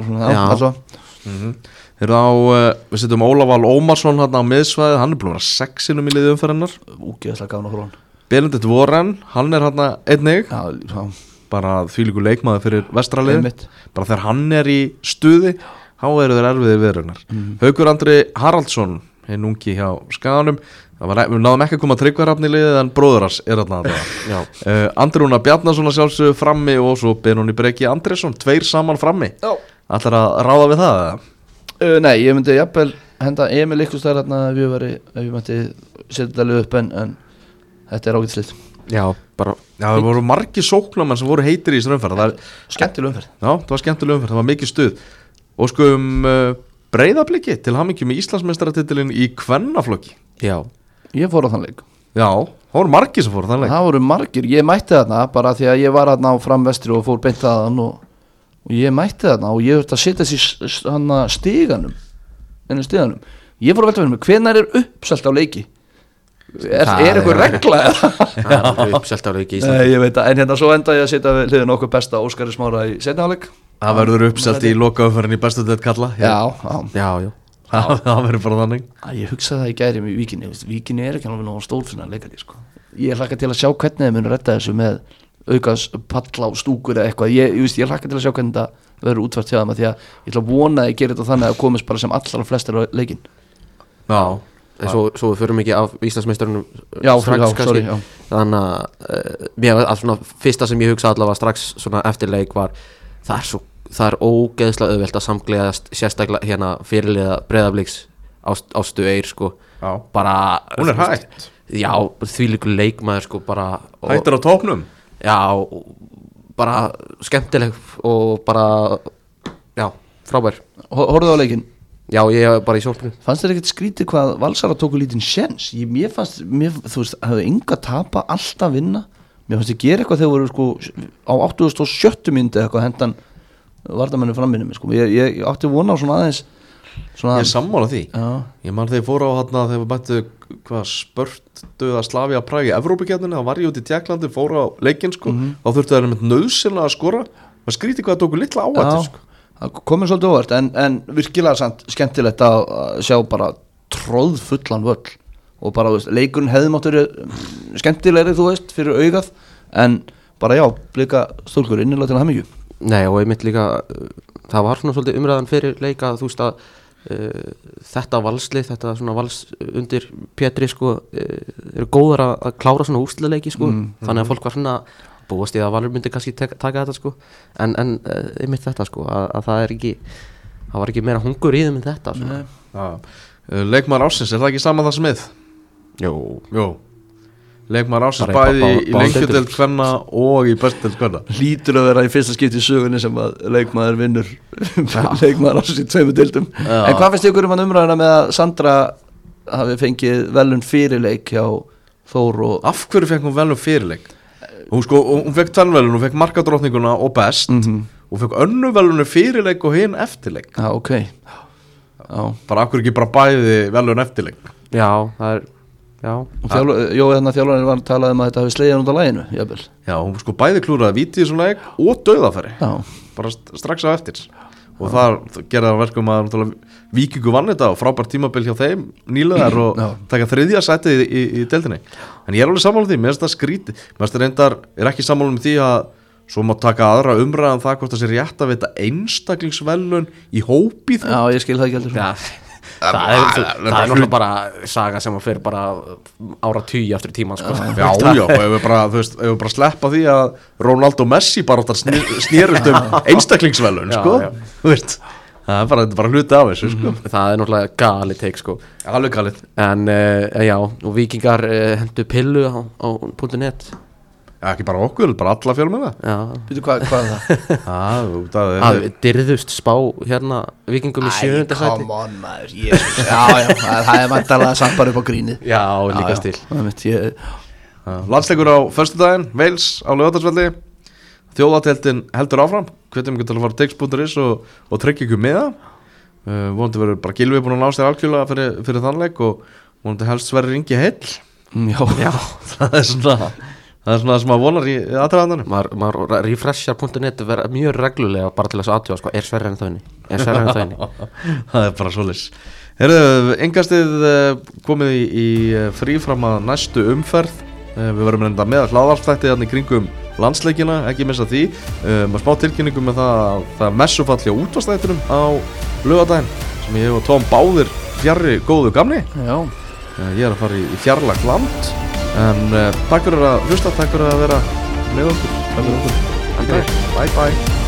við setjum Ólafal Ómarsson hann á miðsvæði, hann er búin að vera 6 sinnum í liði umferðarnar. Úgeðslega gafn okkur hann. Benedikt Warren, hann er hann einnig bara þvílíkur leikmaður fyrir Vestralið, bara þegar hann er í stuði þá eru þeir erfiðir viðrögnar. Haukur Andri Haraldsson hinn ungi hjá Skaganum, við náðum ekki að koma Tryggvarafn í liðið en bróðurars er þarna. Andri Rúnar Bjarnason að sjálfsögðu frammi og svo Benóni Breki Andresson, 2 saman frammi. Ætlar að ráða við það eða? Nei, ég myndi jafnvel henda Emil ykkur stær hérna ef ég mætti setja þetta alveg upp en þetta er ágætislit. Já, það voru margir sóknarmenn sem voru heitir í þessari umferð. Skemmtileg umferð. Já, það var skemmtileg umferð, það var mikið stuð. Og Breiðabliki til hamingju með Íslandsmeistaratitilinn í kvennaflokki. Já, ég fór á þann leik. Já, það voru margir sem fór á þann leik. Það voru margir, ég mætti þarna bara því að ég var þarna á framvestri og fór beint þaðan og ég mætti þarna og ég þurfti að setja þessi stiganum ég fór að velta fyrir mig, hvenær uppselt á leiki? Er eitthvað regla? Uppselt á leiki í Íslandi. Ég veit að, en hérna svo enda ég að setja við hliðin okkur besta Óskari Smára í seinni hálfleik. Það verður uppselt í lokaumferðinni í bestu deild karla. Já. Það verður bara þannig. Ég hugsaði það í gæri með Víkinni. Víkinni ekki alveg nóg stórfinna leikari sko. Ég hlakka til að sjá hvernig þeir munu redda þessu með aukas palla á stúkur eða eitthvað. Ég hlakka til að sjá hvernig það verður útfært hjá þeim, því að ég ætla að vona að ég gerir þetta þannig að komist bara sem allra flestir á leikinn. Já. Svo við förum ekki af Íslandsmeistarunum strax kannski. Þannig að svona fyrsta sem ég hugsa allavega strax svona eftir leik var það er ógeðslega auðvelt að samgleðast sérstaklega hérna fyrirliða Breiðabliks Ástu Eir sko. Bara hún er hætt. Já, þvílíkur leikmaður sko bara hættur á tóknum. Já, bara skemmtileg og bara já, frábær. Horfðu á leikinn? Já, ég hef bara í sjónspilinu. Fannst þér ekkert skrítið hvað Valsara tóku lítinn sjens? Mér fannst, þú veist, hafði enga tapa, alltaf vinna. Mér fannst þið gera eitthvað þegar voru sko á 87. mínútu eitthvað hendan varnarmennu framminni mig sko. Ég átti vona á svona aðeins svona. Ég sammála því. Já. Ég man þegar fóru á þarna þegar við bættu spörtuða Slavia Prag í Evrópukeppninni, þá var ég út í Tékklandi, fóru á leikinn sko. Þá þurftu þeir með nauðsynlega að skora. Það skrítið hvað það tóku litla áhættu sko. Það komið svolítið óvart en virkilega samt skemmtilegt að sjá bara tróðfullan völl og bara, þú veist, leikurinn hefði mátt verið skemmtilegri, þú veist, fyrir augað en bara já, blika stúlkur innilega til hamingju. Nei, og einmitt líka það var svona svolítið umræðan fyrir leika, þú veist að þetta valslið, þetta svona vals undir Pétri sko, eru góðar að klára svona úrslitaleiki sko, þannig að fólk var svona búast í að Valur myndi kannski taka þetta sko en einmitt þetta sko að það var ekki meira hungur í þeim en þetta sko. Leikmaður ársins, er það ekki saman það smið? Jú. Leikmaður ársins bæði í lengjudeild kvenna og í bestudeild kvenna. Hlýtur að vera í fyrsta skipti í sögunni sem að leikmaður vinnur leikmaður ársins í 2 deildum. En hvað finnst ykkur hann umræðina með að Sandra hafi fengið velun fyrirleik hjá Þór og af hverju fekk hún velun fyrirleik? Hún fekk tvennvelun, hún fekk markadrottninguna og best og fekk önnuvelunu fyrirleik og hinn eftirleik. Já, ok. Bara akkur ekki bara bæði velun eftirleik. Já, það er já. Þjálfarinn var að tala um að þetta hafi slegið undan laginu, jafnvel. Já, hún bæði klúraði víti í svona leik og dauðafæri. Bara strax á eftir. Og það gerði það verkum að Víkingur vann þetta og frábært tímabil hjá þeim nýlegar og taka 3. sætið í deildinni. En ég er alveg sammála því, mér finnst það skrítið. Mér finnst það reyndar, ekki sammála því að svo má taka aðra umræðan það hvort það sé rétt að veita einstaklingsvelun í hópið. Já, ég skil það ekki heldur. Það er náttúrulega bara saga sem að fyrir bara áratugi aftur í tíman sko. Já, og ef við bara sleppa því að Ronaldo Messi bara snerust einstaklingsvelun sko. Þú veist, það er bara hluti af þessu sko. Það er náttúrulega galið teik sko. Alveg galið. En já, og Víkingar hendu pillu á .net. Já, ekki bara okkur, bara alla fjölmiðla. Já. Býtu, hvað er það? Það dyrðust spá hérna Víkingum í 7. sæti. Come on maður, Jesus. Já, það er vantarlega samt bara upp á grínið. Já, líka stil. Landsleikur á föstudaginn, Wales á Laugardalsvelli. Þjóðadeildin heldur áfram. Hvetjum ykkur til að fara tix.is og tryggja ykkur með það. Vonandi verður bara Gylfi búin að ná sér algjörlega fyrir þannleik og vonandi helst Sverrir Ingi heill. Já, Það er svona sem maður vonar í aðdragandanum. Maður refreshar.net vera mjög reglulega bara til þess að athuga sko, er Sverrir ennþá inni? Það er bara svoleiðis. Heyrðu, engastið komið í frí fram að næstu umferð. Við verðum enda með hlaðvarpsþætti þarna í kringum landsleikina, ekki missa því. Maður smá tilkynningum með það er messufall hjá útvarpsþættinum á laugardaginn sem ég og Tom báðir fjarri góðu gamni. Já. Ég er að fara í fjarlægt land. En takk fyrir að hlusta, takk fyrir að vera með okkur. Bye bye.